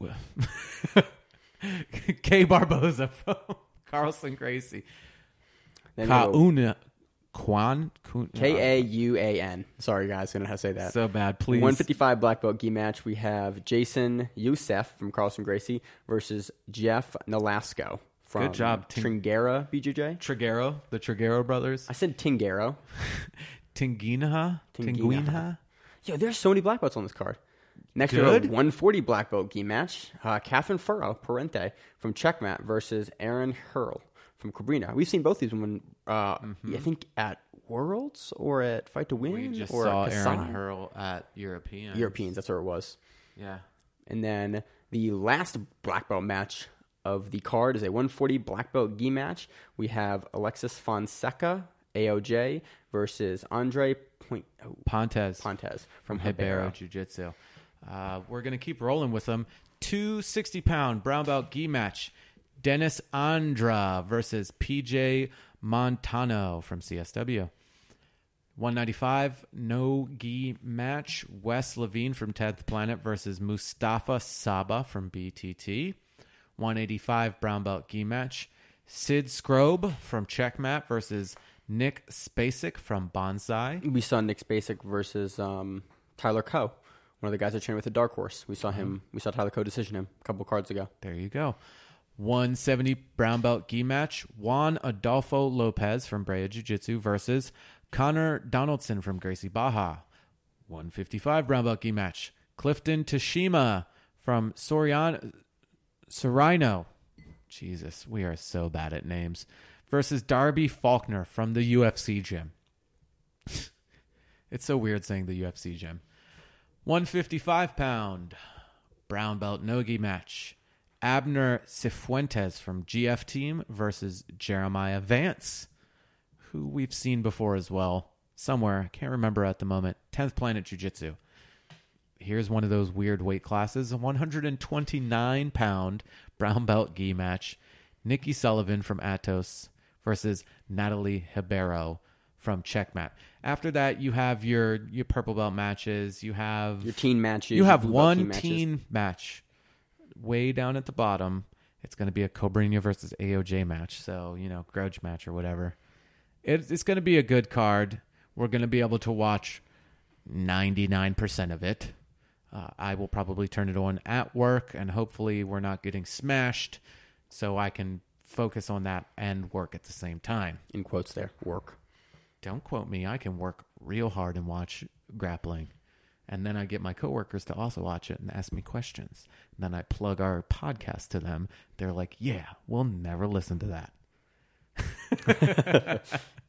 K. Barboza from Carlson Gracie. Then we have a- Kauna. Kwan. K A U A N. Sorry, guys. I don't know how to say that. So bad. Please. one fifty-five black belt gi match. We have Jason Youssef from Carlson Gracie versus Jeff Nolasco from Good job, Ting- Tringera B J J. Triguero, the Triguero brothers. I said Tingaro. Tinguinha? Tinguinha? Yo, there's so many black belts on this card. Next, we Good. have a one forty black belt gi match. Uh, Catherine Furrow, Parente, from Checkmat versus Aaron Hurl from Cabrina. We've seen both these women, uh, Mm-hmm. I think, at Worlds or at Fight to Win. We just or saw at Aaron Kasai. Hurl at European. Europeans, that's where it was. Yeah. And then the last black belt match of the card is a one forty black belt gi match. We have Alexis Fonseca, A O J, versus Andre Point- oh, Pontes. Pontes from from Hibero Hibero. Jiu-Jitsu. Uh, we're going to keep rolling with them. two sixty-pound brown belt gi match. Dennis Andra versus P J Montano from C S W. one ninety-five no gi match. Wes Levine from tenth Planet versus Mustafa Saba from B T T. one eighty-five brown belt gi match. Sid Scrobe from Checkmat versus Nick Spacek from Bonsai. We saw Nick Spacek versus um, Tyler Coe, one of the guys that trained with the Dark Horse. We saw him. We saw Tyler Coe decision him a couple cards ago. There you go. one seventy brown belt gi match. Juan Adolfo Lopez from Brea Jiu-Jitsu versus Connor Donaldson from Gracie Baja. one fifty-five brown belt gi match. Clifton Tashima from Soriano. Sorino. Jesus, we are so bad at names. Versus Darby Faulkner from the U F C gym. It's so weird saying the U F C gym. one fifty-five pound brown belt no-gi match. Abner Cifuentes from G F Team versus Jeremiah Vance, who we've seen before as well. Somewhere, can't remember at the moment. tenth Planet Jiu-Jitsu. Here's one of those weird weight classes. A one twenty-nine pound brown belt gi match. Nikki Sullivan from Atos versus Natalie Hibero from Checkmat. After that, you have your your purple belt matches. You have Your teen matches. you your have blue belt one team matches. teen match way down at the bottom. It's going to be a Cobrinha versus A O J match. So, you know, grudge match or whatever. It, it's going to be a good card. We're going to be able to watch ninety-nine percent of it. Uh, I will probably turn it on at work, and hopefully we're not getting smashed so I can focus on that and work at the same time. In quotes there. Work. Don't quote me. I can work real hard and watch grappling. And then I get my coworkers to also watch it and ask me questions. And then I plug our podcast to them. They're like, yeah, we'll never listen to that.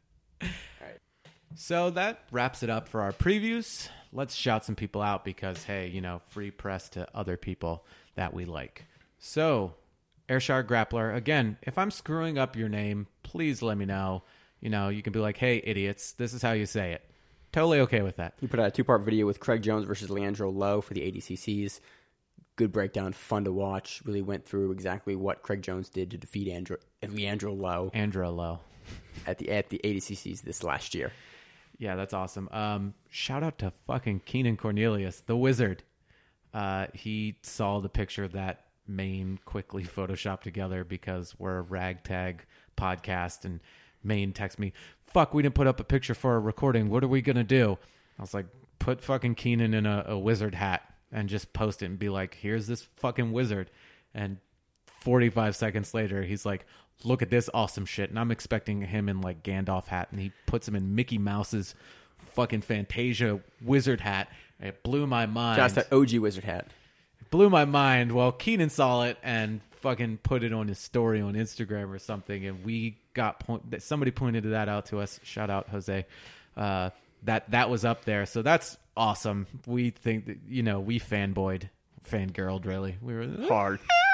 So that wraps it up for our previews. Let's shout some people out because, hey, you know, free press to other people that we like. So, Airshard Grappler, again, if I'm screwing up your name, please let me know. You know, you can be like, hey, idiots, this is how you say it. Totally okay with that. He put out a two-part video with Craig Jones versus Leandro Lowe for the A D C Cs. Good breakdown, fun to watch. Really went through exactly what Craig Jones did to defeat Andrew, Leandro Lowe Andra Lowe. at the at the A D C Cs this last year. Yeah, that's awesome. Um, shout out to fucking Keenan Cornelius, the wizard. Uh, he saw the picture that Maine quickly photoshopped together because we're a ragtag podcast, and Maine texted me, fuck, we didn't put up a picture for a recording. What are we going to do? I was like, put fucking Keenan in a, a wizard hat and just post it and be like, here's this fucking wizard. And forty-five seconds later, he's like, look at this awesome shit. And I'm expecting him in like Gandalf hat, and he puts him in Mickey Mouse's fucking Fantasia wizard hat. And it blew my mind. Just that O G wizard hat. It blew my mind. Well, Keenan saw it and fucking put it on his story on Instagram or something, and we got point. Somebody pointed that out to us. Shout out Jose. Uh, that that was up there, so that's awesome. We think that, you know, we fanboyed, fangirled, really. We were Hard.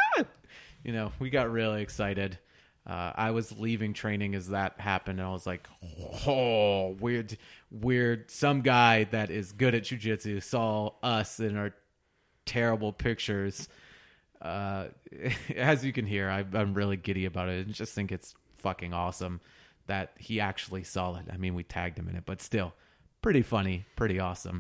you know, we got really excited. Uh, I was leaving training as that happened, and I was like, oh, weird, weird. Some guy that is good at jiu-jitsu saw us in our terrible pictures. Uh, as you can hear, I, I'm really giddy about it. I just think it's fucking awesome that he actually saw it. I mean, we tagged him in it, but still, pretty funny, pretty awesome.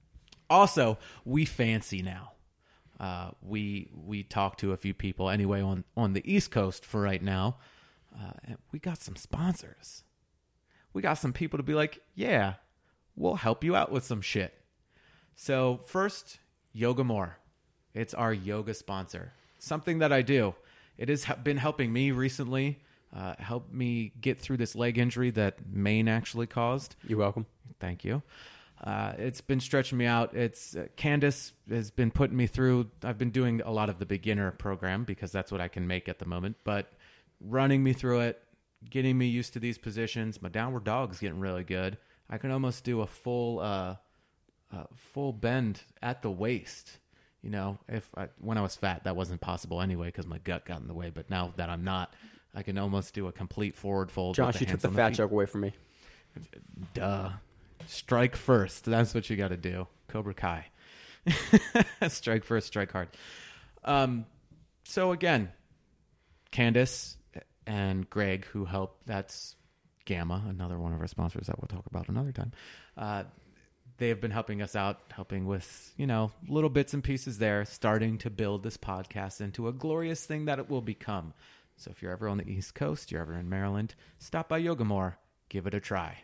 Also, we fancy now. Uh, we we talked to a few people anyway on, on the East Coast for right now. Uh, and we got some sponsors. we got some people to be like, yeah, we'll help you out with some shit. So first, Yoga More. It's our yoga sponsor. Something that I do. It has been helping me recently, uh, helped me get through this leg injury that Maine actually caused. You're welcome. Thank you. Uh, it's been stretching me out. It's uh, Candace has been putting me through. I've been doing a lot of the beginner program because that's what I can make at the moment. But running me through it, getting me used to these positions. My downward dog's getting really good. I can almost do a full, uh, uh, full bend at the waist. You know, if I, when I was fat, that wasn't possible anyway because my gut got in the way. But now that I'm not, I can almost do a complete forward fold. Josh, with the you took hands the on fat feet. joke away from me. Duh. Strike first. That's what you got to do. Cobra Kai. Strike first, strike hard. Um, so again, Candace and Greg, who helped, that's Gamma, another one of our sponsors that we'll talk about another time. Uh, they have been helping us out, helping with, you know, little bits and pieces there, starting to build this podcast into a glorious thing that it will become. So if you're ever on the East Coast, you're ever in Maryland, stop by Yoga More, give it a try.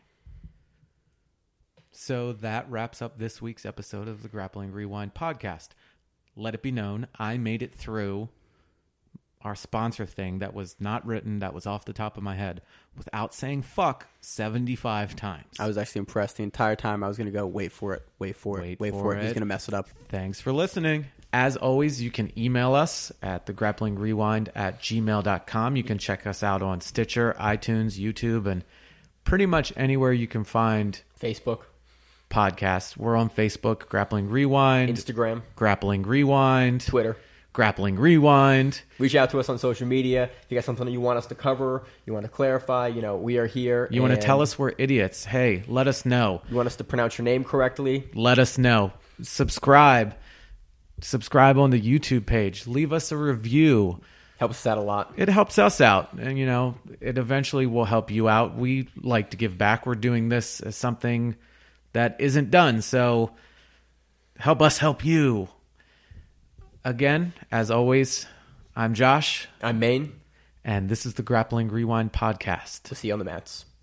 So that wraps up this week's episode of the Grappling Rewind podcast. Let it be known, I made it through our sponsor thing that was not written, that was off the top of my head, without saying fuck seventy-five times. I was actually impressed the entire time. I was going to go, wait for it, wait for it, Wait wait for for it. He's it. going to mess it up. Thanks for listening. As always, you can email us at the grappling rewind at gmail dot com. You can check us out on Stitcher, iTunes, YouTube, and pretty much anywhere you can find Facebook, podcasts. We're on Facebook, Grappling Rewind, Instagram, Grappling Rewind, Twitter. Grappling Rewind. Reach out to us on social media. If you got something that you want us to cover, you want to clarify, you know, we are here. You want to tell us we're idiots. Hey, let us know. You want us to pronounce your name correctly? Let us know. Subscribe. Subscribe on the YouTube page. Leave us a review. Helps us out a lot. It helps us out. And, you know, it eventually will help you out. We like to give back. We're doing this as something that isn't done. So help us help you. Again, as always, I'm Josh. I'm Maine. And this is the Grappling Rewind podcast. We'll see you on the mats.